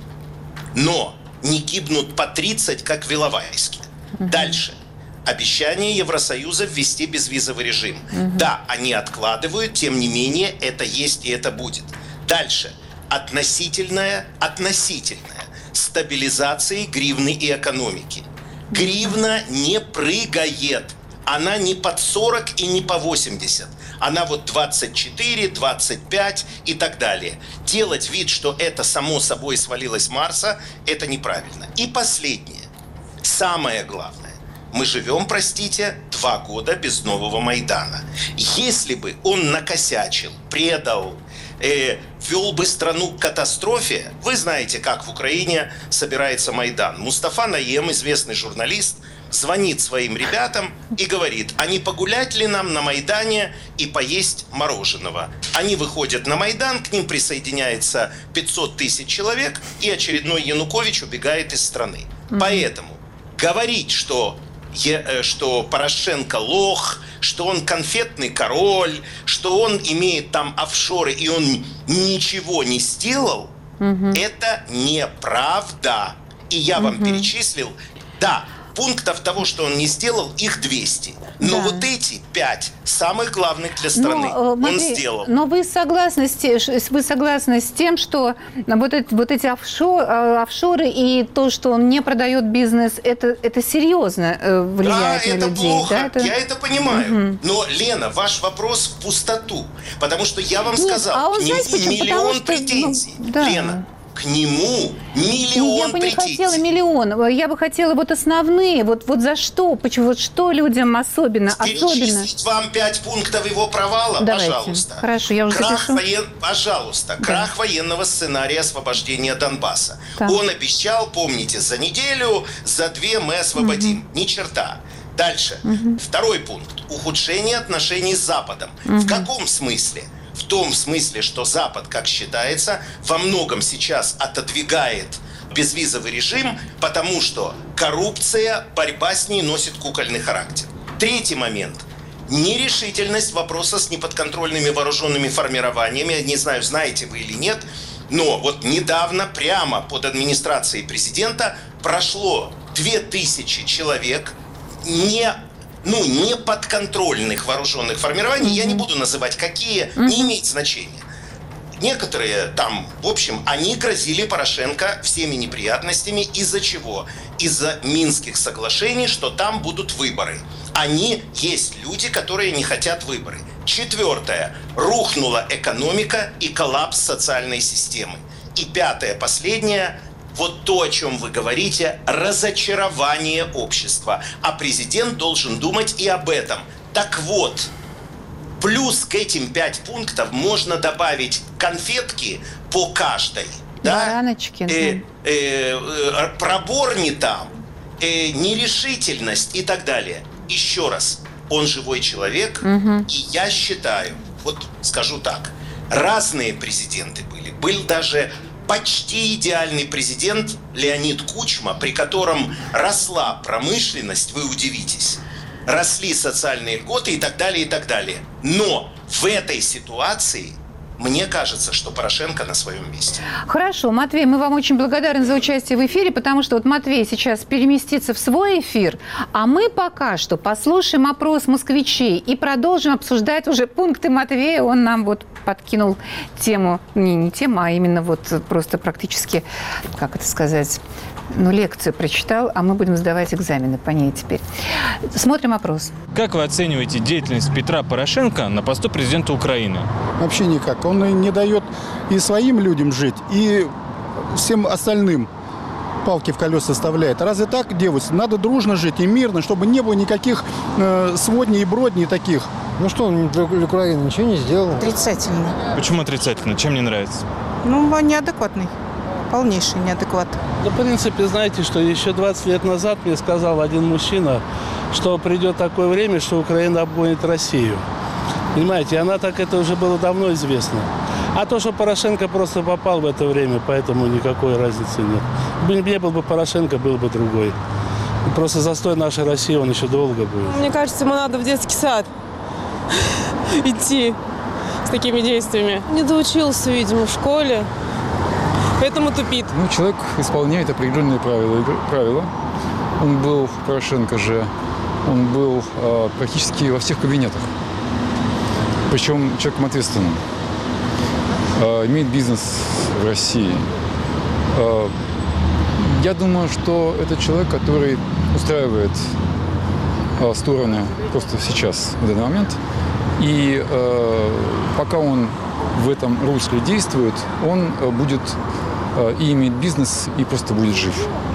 но не гибнут по тридцать, как в Иловайске. Uh-huh. Дальше. Обещание Евросоюза ввести безвизовый режим. Uh-huh. Да, они откладывают, тем не менее, это есть и это будет. Дальше. Относительная, относительная стабилизация гривны и экономики. Гривна не прыгает. Она не под сорок и не по восемьдесят. Она вот двадцать четыре, двадцать пять и так далее. Делать вид, что это само собой свалилось с Марса, это неправильно. И последнее. Самое главное. Мы живем, простите, два года без нового Майдана. Если бы он накосячил, предал, э, вел бы страну к катастрофе, вы знаете, как в Украине собирается Майдан. Мустафа Наем, известный журналист, звонит своим ребятам и говорит, а не погулять ли нам на Майдане и поесть мороженого. Они выходят на Майдан, к ним присоединяется пятьсот тысяч человек, и очередной Янукович убегает из страны. Mm-hmm. Поэтому говорить, что, что Порошенко лох, что он конфетный король, что он имеет там офшоры и он ничего не сделал, mm-hmm. это неправда. И я mm-hmm. вам перечислил, да, пунктов того, что он не сделал, их двести. Но
Да.
вот эти пять самых главных для страны
Но, э,
он
Матвей,
сделал.
Но вы согласны, с те- вы согласны с тем, что вот эти, вот эти офшор, э, офшоры и то, что он не продает бизнес, это, это серьезно э, влияет
Да,
на
это
людей?
плохо,
Да, это...
я это понимаю. Угу. Но, Лена, ваш вопрос в пустоту. Потому что я вам
Нет,
сказал,
а он,
к нему
знаете, почему?
миллион
Потому что,
претензий.
ну, да.
Лена, к нему миллион
Ну, я бы не
претензий.
хотела миллион. Я бы хотела вот основные. Вот, вот за что? Почему? Вот что людям особенно? особенно?
Перечислить вам пять пунктов его провала?
Давайте.
Пожалуйста.
Хорошо, я уже
крах
запишу.
воен... Пожалуйста.
Да.
Крах военного сценария освобождения Донбасса.
Так.
Он обещал, помните, за неделю, за две мы освободим. Угу. Ни черта. Дальше. Угу. Второй пункт. Ухудшение отношений с Западом. Угу. В каком смысле? В том смысле, что Запад, как считается, во многом сейчас отодвигает безвизовый режим, потому что коррупция, борьба с ней носит кукольный характер. Третий момент. Нерешительность вопроса с неподконтрольными вооруженными формированиями. Я не знаю, знаете вы или нет, но вот недавно прямо под администрацией президента прошло две тысячи человек не... ну, не подконтрольных вооруженных формирований, mm-hmm. я не буду называть какие, mm-hmm. не имеет значения. Некоторые там, в общем, они грозили Порошенко всеми неприятностями. Из-за чего? Из-за Минских соглашений, что там будут выборы. Они, есть люди, которые не хотят выборы. Четвертое. Рухнула экономика и коллапс социальной системы. И пятое, последнее. Вот то, о чем вы говорите, разочарование общества. А президент должен думать и об этом. Так вот, плюс к этим пять пунктов можно добавить конфетки по каждой.
Бараночки.
Да? Э, э, э, пробор не там, э, нерешительность и так далее. Еще раз, он живой человек, угу. и я считаю, вот скажу так, разные президенты были. Был даже... почти идеальный президент Леонид Кучма, при котором росла промышленность, вы удивитесь, росли социальные льготы и так далее, и так далее. Но в этой ситуации мне кажется, что Порошенко на своем месте.
Хорошо, Матвей, мы вам очень благодарны за участие в эфире, потому что вот Матвей сейчас переместится в свой эфир, а мы пока что послушаем опрос москвичей и продолжим обсуждать уже пункты Матвея. Он нам вот подкинул тему, не, не тему, а именно вот просто практически, как это сказать, ну, лекцию прочитал, а мы будем сдавать экзамены по ней теперь. Смотрим опрос.
Как вы оцениваете деятельность Петра Порошенко на посту президента Украины?
Вообще никак. Он не дает и своим людям жить, и всем остальным палки в колеса вставляет. Разве так, девушки? Надо дружно жить и мирно, чтобы не было никаких э, сводней и бродней таких.
Ну что, он для Украины ничего не сделал.
Отрицательно.
Почему отрицательно? Чем не нравится?
Ну, он неадекватный. Полнейший неадекват.
Да, в принципе, знаете, что еще двадцать лет назад мне сказал один мужчина, что придет такое время, что Украина обгонит Россию. Понимаете, она так, это уже было давно известно. А то, что Порошенко просто попал в это время, поэтому никакой разницы нет. Не был бы Порошенко, был бы другой. Просто застой нашей России, он еще долго будет.
Мне кажется, ему надо в детский сад идти с такими действиями. Не доучился, видимо, в школе, поэтому тупит.
Ну, человек исполняет определенные правила. правила. Он был, Порошенко же, он был э, практически во всех кабинетах. Причем человеком ответственным. Э, имеет бизнес в России. Э, я думаю, что это человек, который устраивает э, стороны просто сейчас, в данный момент. И э, пока он в этом русле действует, он э, будет э, и иметь бизнес, и просто будет жив.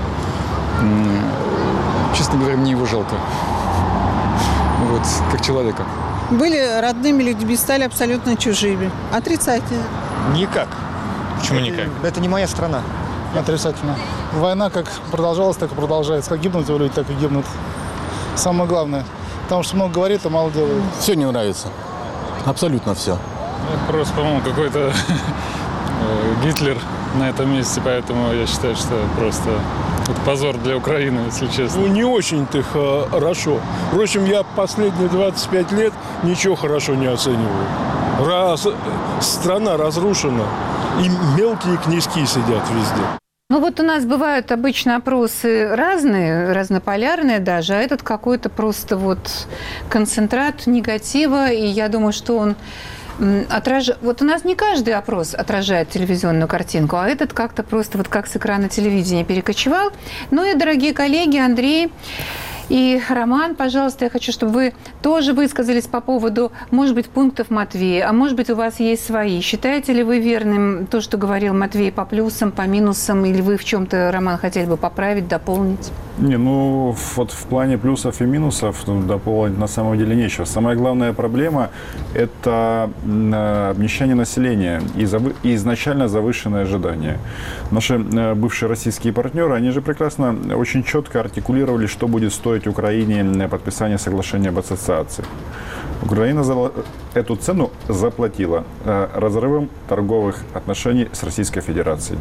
Честно говоря, мне его жалко. Вот, как человека.
Были родными людьми, стали абсолютно чужими. Отрицательно.
Никак. Почему
это,
никак?
Это не моя страна.
Отрицательно. Война как продолжалась, так и продолжается. Как гибнут его люди, так и гибнут. Самое главное. Потому что много говорит, а мало делает.
Все не нравится. Абсолютно все.
Это просто, по-моему, какой-то Гитлер на этом месте, поэтому я считаю, что просто это позор для Украины, если честно.
Ну, не очень-то хорошо. Впрочем, я последние двадцать пять лет ничего хорошо не оцениваю. Раз страна разрушена, и мелкие князьки сидят везде.
Ну вот у нас бывают обычно опросы разные, разнополярные даже, а этот какой-то просто вот концентрат негатива, и я думаю, что он отражает... Вот у нас не каждый опрос отражает телевизионную картинку, а этот как-то просто вот как с экрана телевидения перекочевал. Ну и, дорогие коллеги, Андрей и Роман, пожалуйста, я хочу, чтобы вы тоже высказались по поводу, может быть, пунктов Матвея, а может быть, у вас есть свои. Считаете ли вы верным то, что говорил Матвей по плюсам, по минусам, или вы в чем-то, Роман, хотели бы поправить, дополнить?
Не, ну, вот в плане плюсов и минусов ну, дополнить на самом деле нечего. Самая главная проблема – это обнищание населения и, завы... и изначально завышенные ожидания. Наши бывшие российские партнеры, они же прекрасно, очень четко артикулировали, что будет стоить Украине подписание соглашения об ассоциации. Украина за эту цену заплатила разрывом торговых отношений с Российской Федерацией.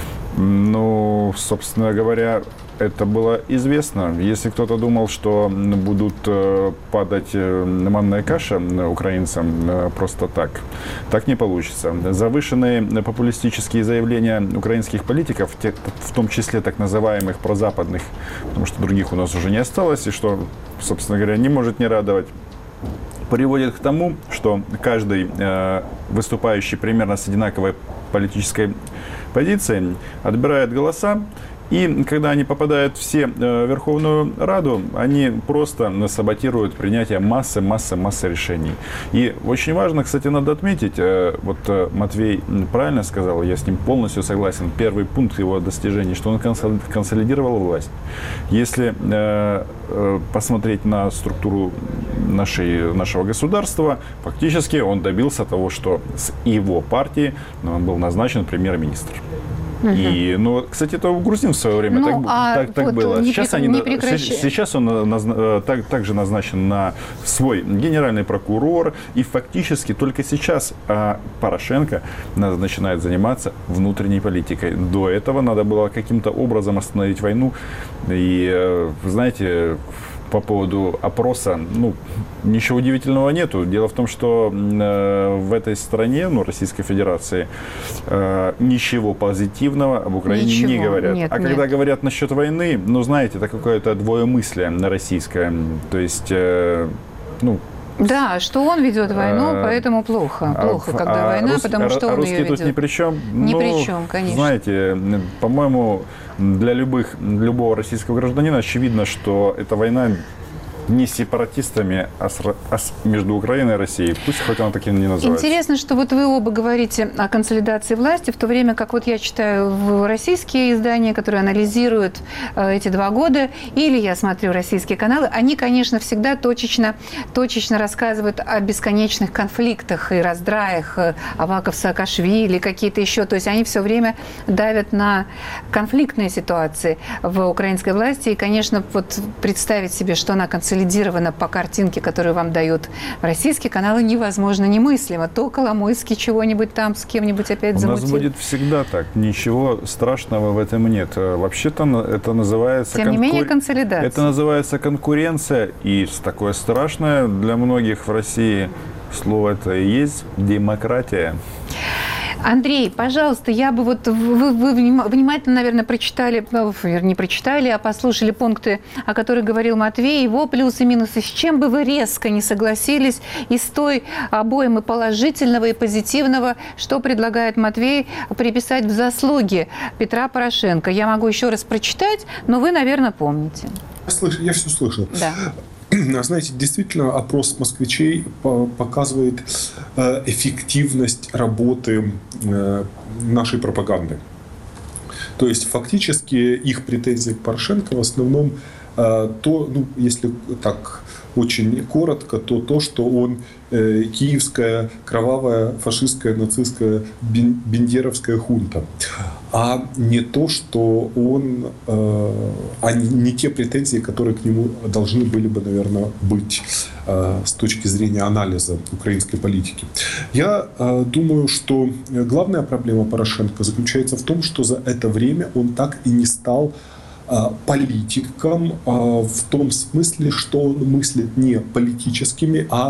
Ну, собственно говоря, это было известно. Если кто-то думал, что будут падать манная каша украинцам просто так, так не получится. Завышенные популистические заявления украинских политиков, в том числе так называемых прозападных, потому что других у нас уже не осталось, и что, собственно говоря, не может не радовать, приводит к тому, что каждый выступающий примерно с одинаковой политической позицией отбирает голоса, и когда они попадают все в Верховную Раду, они просто саботируют принятие массы, массы, массы решений. И очень важно, кстати, надо отметить, вот Матвей правильно сказал, я с ним полностью согласен, первый пункт его достижений, что он консолидировал власть. Если посмотреть на структуру нашей, нашего государства, фактически он добился того, что с его партии он был назначен премьер-министр. И, ну, кстати, это у грузин в свое время ну, так, а так, так вот было. Сейчас, они, сейчас он назна, так, также назначен на свой генеральный прокурор. И фактически только сейчас а, Порошенко начинает заниматься внутренней политикой. До этого надо было каким-то образом остановить войну. И, знаете, по поводу опроса, ну, ничего удивительного нету. Дело в том, что э, в этой стране, ну, Российской Федерации, э, ничего позитивного об Украине ничего, не говорят. Нет, а нет. Когда говорят насчет войны, ну, знаете, это какое-то двоемыслие российское. То есть, э, ну,
да, что он ведет войну, а, поэтому плохо. Плохо, а, когда а война, рус, потому что он ее ведет.
Русские тут ни при чем.
Ни
ну,
при чем, конечно.
Знаете, по-моему, для любых, любого российского гражданина очевидно, что эта война не сепаратистами, а, с, а с, между Украиной и Россией. Пусть хоть она таким не называется.
Интересно, что вот вы оба говорите о консолидации власти, в то время как вот я читаю в российские издания, которые анализируют э, эти два года, или я смотрю российские каналы, они, конечно, всегда точечно, точечно рассказывают о бесконечных конфликтах и раздраях, э, Аваков, Саакашвили, какие-то еще. То есть они все время давят на конфликтные ситуации в украинской власти. И, конечно, вот представить себе, что она консолидирована по картинке, которую вам дают российские каналы, невозможно, немыслимо. То Коломойский чего-нибудь там с кем-нибудь опять замутил.
У нас будет всегда так. Ничего страшного в этом нет. Вообще-то это называется...
Тем не менее, консолидация.
Это называется конкуренция. И такое страшное для многих в России слово это и есть демократия.
Андрей, пожалуйста, я бы вот... Вы, вы внимательно, наверное, прочитали, не прочитали, а послушали пункты, о которых говорил Матвей, его плюсы и минусы. С чем бы вы резко не согласились из той обоим и положительного, и позитивного, что предлагает Матвей приписать в заслуги Петра Порошенко? Я могу еще раз прочитать, но вы, наверное, помните.
Я, слышу, я все слышал.
Да.
Знаете, действительно, опрос москвичей показывает эффективность работы нашей пропаганды. То есть, фактически, их претензии к Порошенко в основном то, ну, если так очень коротко, то то, что он э, киевская кровавая фашистская нацистская бендеровская хунта, а не то, что он, э, а не те претензии, которые к нему должны были бы, наверное, быть э, с точки зрения анализа украинской политики. Я э, думаю, что главная проблема Порошенко заключается в том, что за это время он так и не стал политиком в том смысле, что он мыслит не политическими, а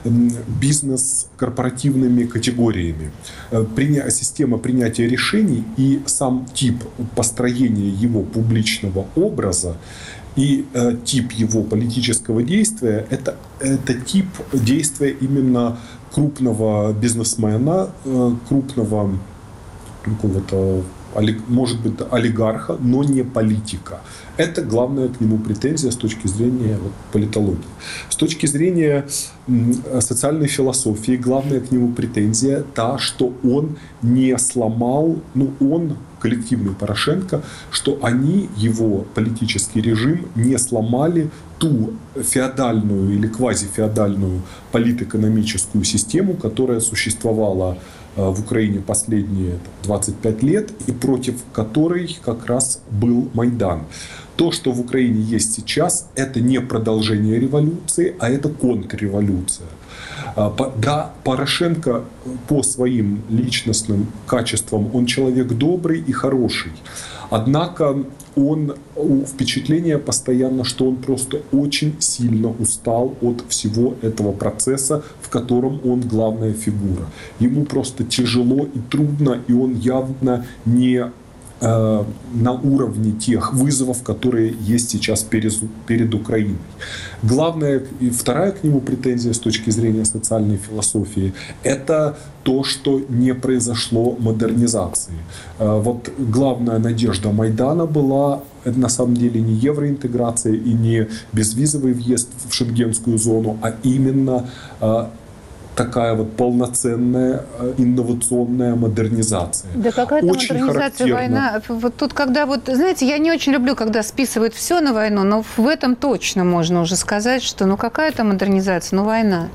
бизнес-корпоративными категориями. Система принятия решений и сам тип построения его публичного образа и э, тип его политического действия это, это тип действия именно крупного бизнесмена, э, крупного какого-то, может быть, олигарха, но не политика. Это главная к нему претензия с точки зрения вот, политологии. С точки зрения социальной философии главная к нему претензия та, что он не сломал, ну он, коллективный Порошенко, что они, его политический режим, не сломали ту феодальную или квазифеодальную политэкономическую систему, которая существовала в Украине последние двадцать пять лет и против которой как раз был Майдан. То, что в Украине есть сейчас, это не продолжение революции, а это контрреволюция. Да, Порошенко по своим личностным качествам, он человек добрый и хороший. Однако он, впечатление постоянно, что он просто очень сильно устал от всего этого процесса, в котором он главная фигура. Ему просто тяжело и трудно, и он явно не э, на уровне тех вызовов, которые есть сейчас перед, перед Украиной. Главная и вторая к нему претензия с точки зрения социальной философии – это то, что не произошло модернизации. Вот главная надежда Майдана была, это на самом деле не евроинтеграция и не безвизовый въезд в шенгенскую зону, а именно такая вот полноценная инновационная модернизация.
Да какая-то
очень
модернизация, война. Вот тут, когда вот, знаете, я не очень люблю, когда списывают все на войну, но в этом точно можно уже сказать, что ну какая-то модернизация, ну война.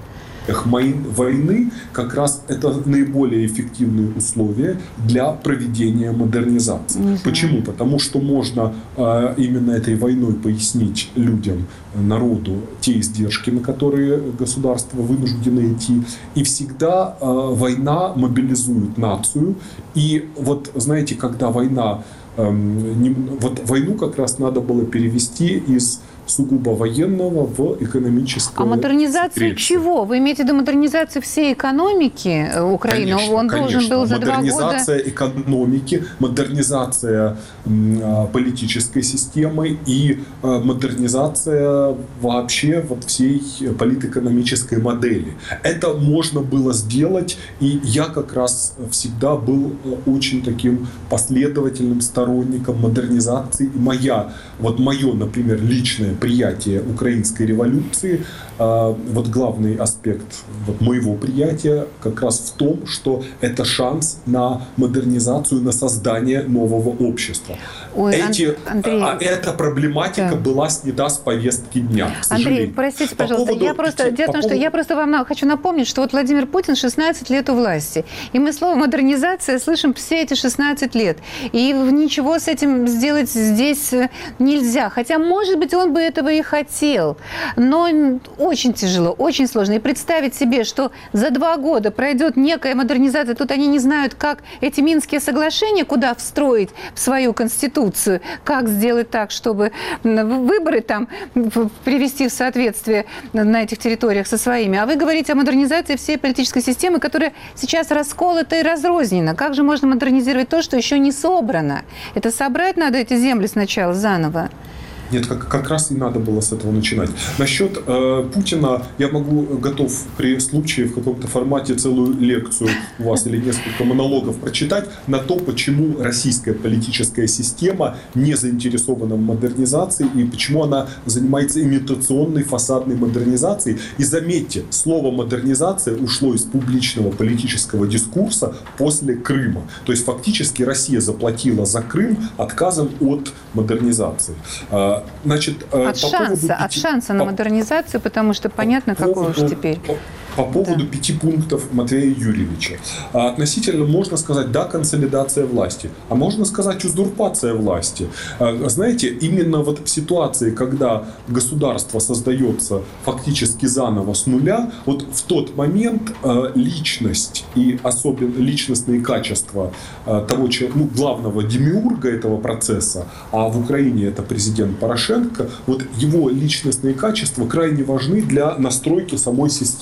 Войны как раз это наиболее эффективные условия для проведения модернизации. Почему? Потому что можно э, именно этой войной пояснить людям, народу, те издержки, на которые государство вынуждено идти. И всегда э, война мобилизует нацию. И вот, знаете, когда война, э, не, вот войну как раз надо было перевести из сугубо военного в экономическое.
А модернизация
средство.
Чего? Вы имеете в виду модернизацию всей экономики Украины?
Конечно,
Он
конечно.
должен был за два года...
Модернизация экономики, модернизация м, политической системы и э, модернизация вообще вот всей политэкономической модели. Это можно было сделать, и я как раз всегда был очень таким последовательным сторонником модернизации. И моя, вот мое, например, личное приятие украинской революции, вот главный аспект вот моего приятия как раз в том, что это шанс на модернизацию, на создание нового общества.
Ой,
Эти,
Андрей,
а, эта проблематика да. была снята с повестки дня.
Андрей, простите,
по
пожалуйста,
поводу,
я просто, дело в том, что я просто вам хочу напомнить, что вот Владимир Путин шестнадцать лет у власти, и мы слово модернизация слышим все эти шестнадцать лет, и ничего с этим сделать здесь нельзя, хотя, может быть, он бы этого и хотел, но очень тяжело, очень сложно. И представить себе, что за два года пройдет некая модернизация, тут они не знают, как эти Минские соглашения, куда встроить в свою конституцию, как сделать так, чтобы выборы там привести в соответствие на этих территориях со своими. А вы говорите о модернизации всей политической системы, которая сейчас расколота и разрознена. Как же можно модернизировать то, что еще не собрано? Это собрать надо эти земли сначала заново.
Нет, как, как раз и надо было с этого начинать. Насчет э, Путина я могу, готов при случае в каком-то формате целую лекцию у вас или несколько монологов прочитать на то, почему российская политическая система не заинтересована в модернизации и почему она занимается имитационной фасадной модернизацией. И заметьте, слово модернизация ушло из публичного политического дискурса после Крыма. То есть фактически Россия заплатила за Крым отказом от модернизации. Значит,
от, шанса, пяти, от шанса на модернизацию, потому что понятно, по какой поводу, уж теперь.
По, по поводу да. пяти пунктов Матвея Юрьевича. Относительно можно сказать, да, консолидация власти, а можно сказать узурпация власти. Знаете, именно вот в ситуации, когда государство создается фактически заново с нуля, вот в тот момент личность и особенно личностные качества того, ну, главного демиурга этого процесса, а в Украине это президент Порошенко, вот его личностные качества крайне важны для настройки самой системы.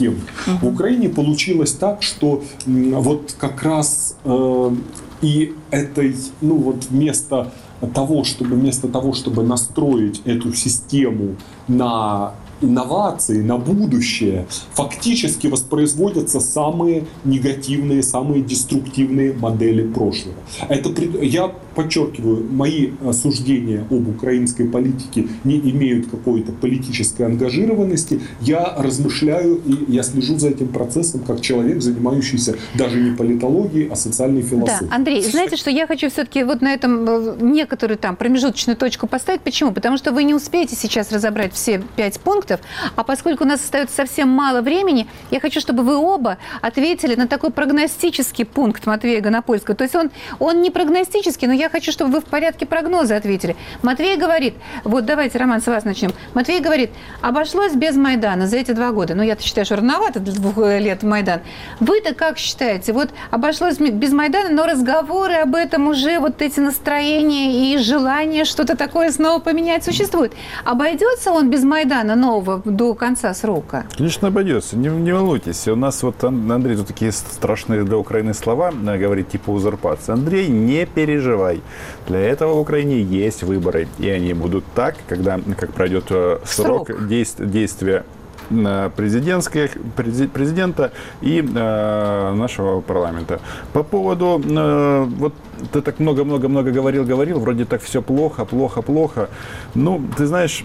В Украине получилось так, что вот как раз э, и этой, ну вот вместо того, чтобы вместо того, чтобы настроить эту систему на инновации, на будущее, фактически воспроизводятся самые негативные, самые деструктивные модели прошлого. Это, я подчеркиваю, мои суждения об украинской политике не имеют какой-то политической ангажированности. Я размышляю и я слежу за этим процессом как человек, занимающийся даже не политологией, а социальной философией.
Да, Андрей, знаете, что я хочу все-таки вот на этом некоторую там промежуточную точку поставить. Почему? Потому что вы не успеете сейчас разобрать все пять пунктов, а поскольку у нас остается совсем мало времени, я хочу, чтобы вы оба ответили на такой прогностический пункт Матвея Гонопольского. То есть он, он не прогностический, но я хочу, чтобы вы в порядке прогноза ответили. Матвей говорит, вот давайте, Роман, с вас начнем. Матвей говорит, обошлось без Майдана за эти два года. Ну, я-то считаю, что рановато для двух лет Майдан. Вы-то как считаете? Вот обошлось без Майдана, но разговоры об этом уже, вот эти настроения и желания что-то такое снова поменять существуют. Обойдется он без Майдана нового до конца срока?
Конечно, обойдется. Не, не волнуйтесь. У нас вот Андрей тут такие страшные для Украины слова говорит, типа узурпация. Андрей, не переживай. Для этого в Украине есть выборы. И они будут так, когда как пройдет срок, срок. Действ, действия президентских, президента и э, нашего парламента. По поводу, э, вот ты так много-много-много говорил-говорил, вроде так все плохо, плохо, плохо. Ну, ты знаешь,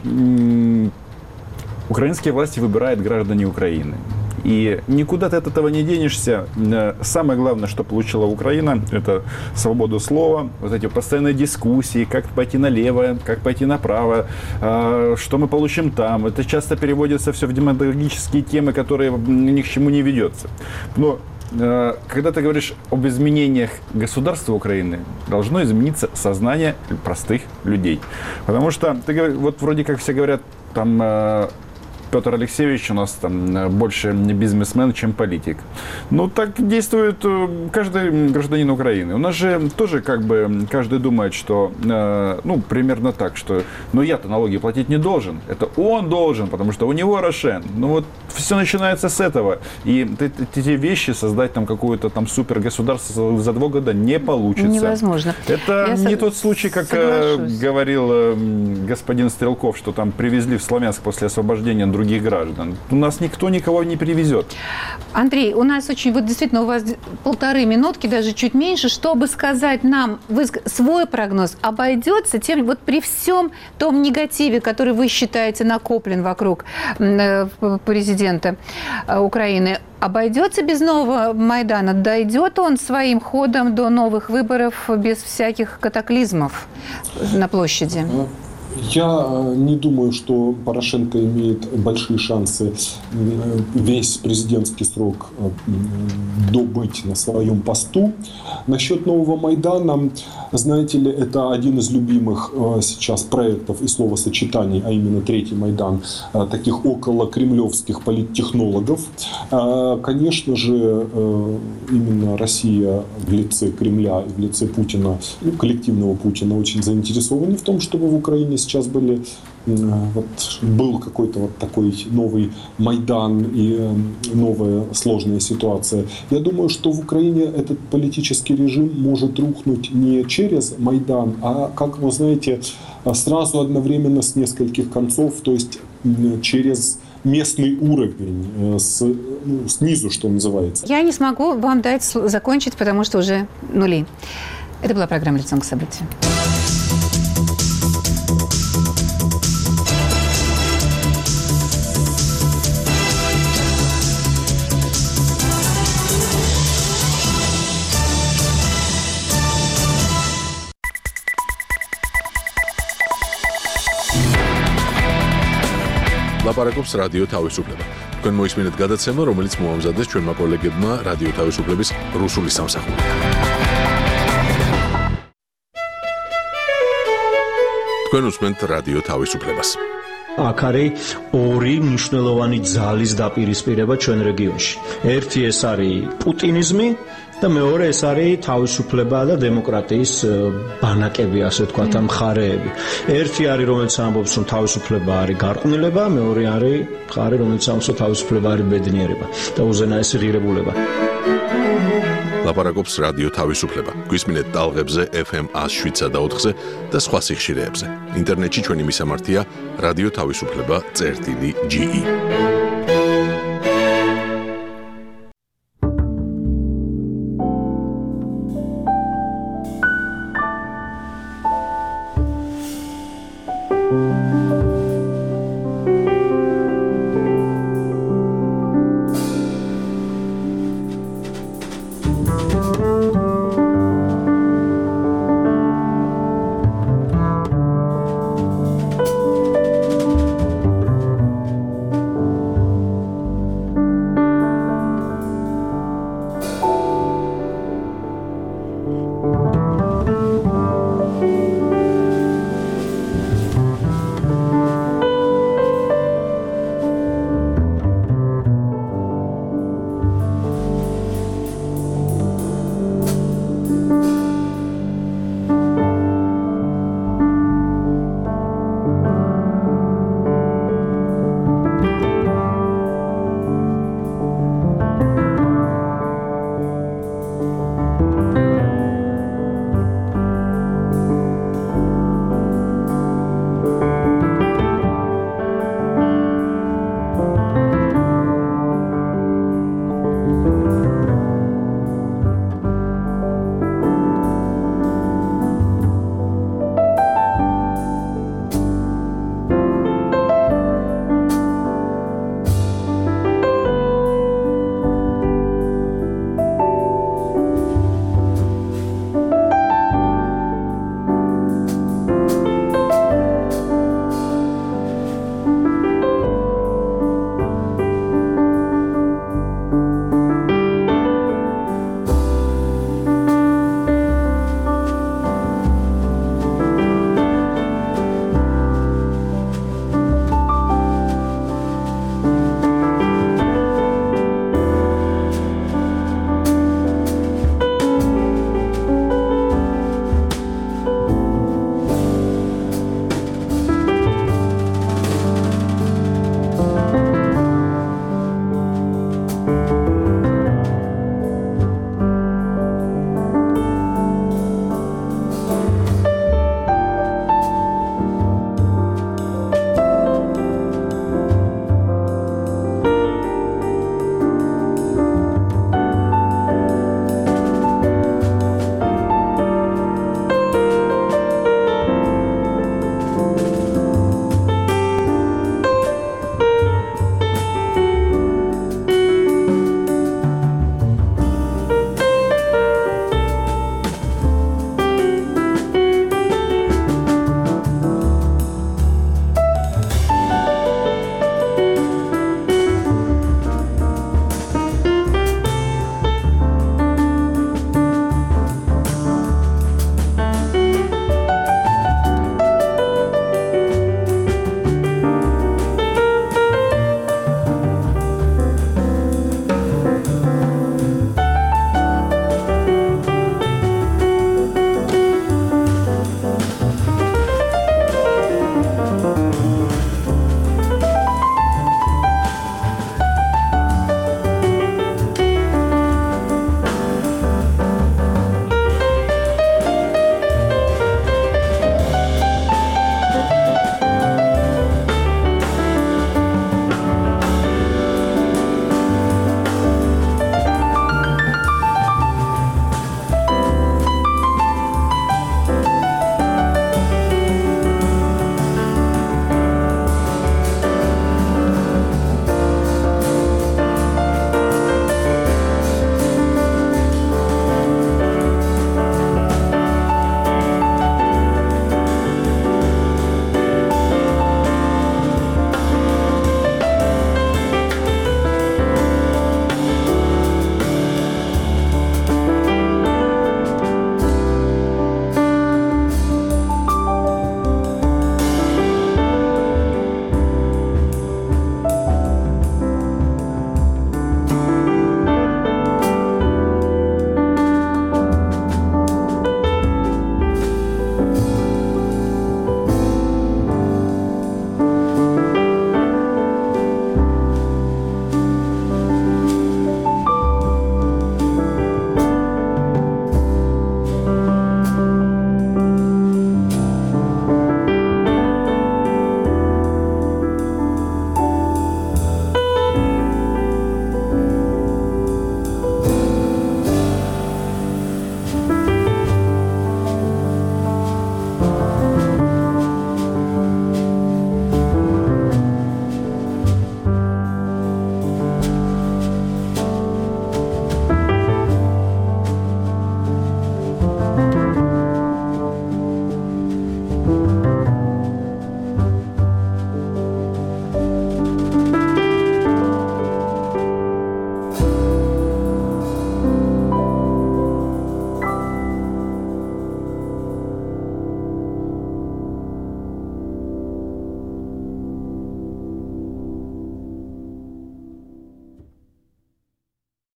украинские власти выбирают граждане Украины. И никуда ты от этого не денешься. Самое главное, что получила Украина, это свободу слова, вот эти постоянные дискуссии, как пойти налево, как пойти направо, что мы получим там. Это часто переводится все в демагогические темы, которые ни к чему не ведется. Но когда ты говоришь об изменениях государства Украины, должно измениться сознание простых людей. Потому что, ты, вот вроде как все говорят, там Петр Алексеевич у нас там больше бизнесмен, чем политик. Ну, так действует каждый гражданин Украины. У нас же тоже как бы каждый думает, что, э, ну, примерно так, что, ну, я-то налоги платить не должен. Это он должен, потому что у него Рошен. Ну, вот все начинается с этого. И эти вещи создать там какое-то там супергосударство за два года не получится.
Невозможно.
Это я не
со-
тот случай, как
соглашусь.
говорил господин Стрелков, что там привезли в Славянск после освобождения других граждан. У нас никто никого не привезет.
Андрей, у нас очень, вот действительно, у вас полторы минутки, даже чуть меньше, чтобы сказать нам вы, свой прогноз. Обойдется тем, вот при всем том негативе, который вы считаете накоплен вокруг э, президента э, Украины, обойдется без нового Майдана? Дойдет он своим ходом до новых выборов без всяких катаклизмов на площади?
Я не думаю, что Порошенко имеет большие шансы весь президентский срок добыть на своем посту. Насчет нового Майдана, знаете ли, это один из любимых сейчас проектов и словосочетаний, а именно Третий Майдан, таких около кремлевских политтехнологов. Конечно же, именно Россия в лице Кремля и в лице Путина, ну, коллективного Путина, очень заинтересованы в том, чтобы в Украине сейчас были, вот, был какой-то вот такой новый Майдан и новая сложная ситуация. Я думаю, что в Украине этот политический режим может рухнуть не через Майдан, а, как вы знаете, сразу одновременно с нескольких концов, то есть через местный уровень, с, ну, снизу, что называется.
Я не смогу вам дать закончить, потому что уже нули. Это была программа «Лицом к событию».
ლაპარაკობს რადიო თავისუფლება. თქვენ მოისმინეთ გადაცემა, რომელიც მოამზადეს ჩვენმა კოლეგებმა რადიო თავისუფლების რუსული სამსახურიდან. თქვენ უსმენთ რადიო თავისუფლებას.
აქ არის ორი მნიშვნელოვანი ძალის დაპირისპირება ჩვენ რეგიონში. ერთი ეს არის პუტინიზმი, და მეორე ეს არის თავისუფლება და დემოკრატიის ბანაკები, ასე ვთქვათ, ამ მხარეები. ერთი არის, რომელიც ამბობს, რომ თავისუფლება არის გარყვნილება, მეორე არის მხარე, რომელიც ამბობს, რომ თავისუფლება არის ბედნიერება და უზენაესი ღირებულება.
ლაპარაკობს რადიო თავისუფლება. გვისმინეთ ტალღებზე ეფ ემ one oh seven და ოთხზე და სხვა სიხშირეებზე. ინტერნეტში ჩვენი მისამართია რადიო თავისუფლება წერტილი ჯი ი.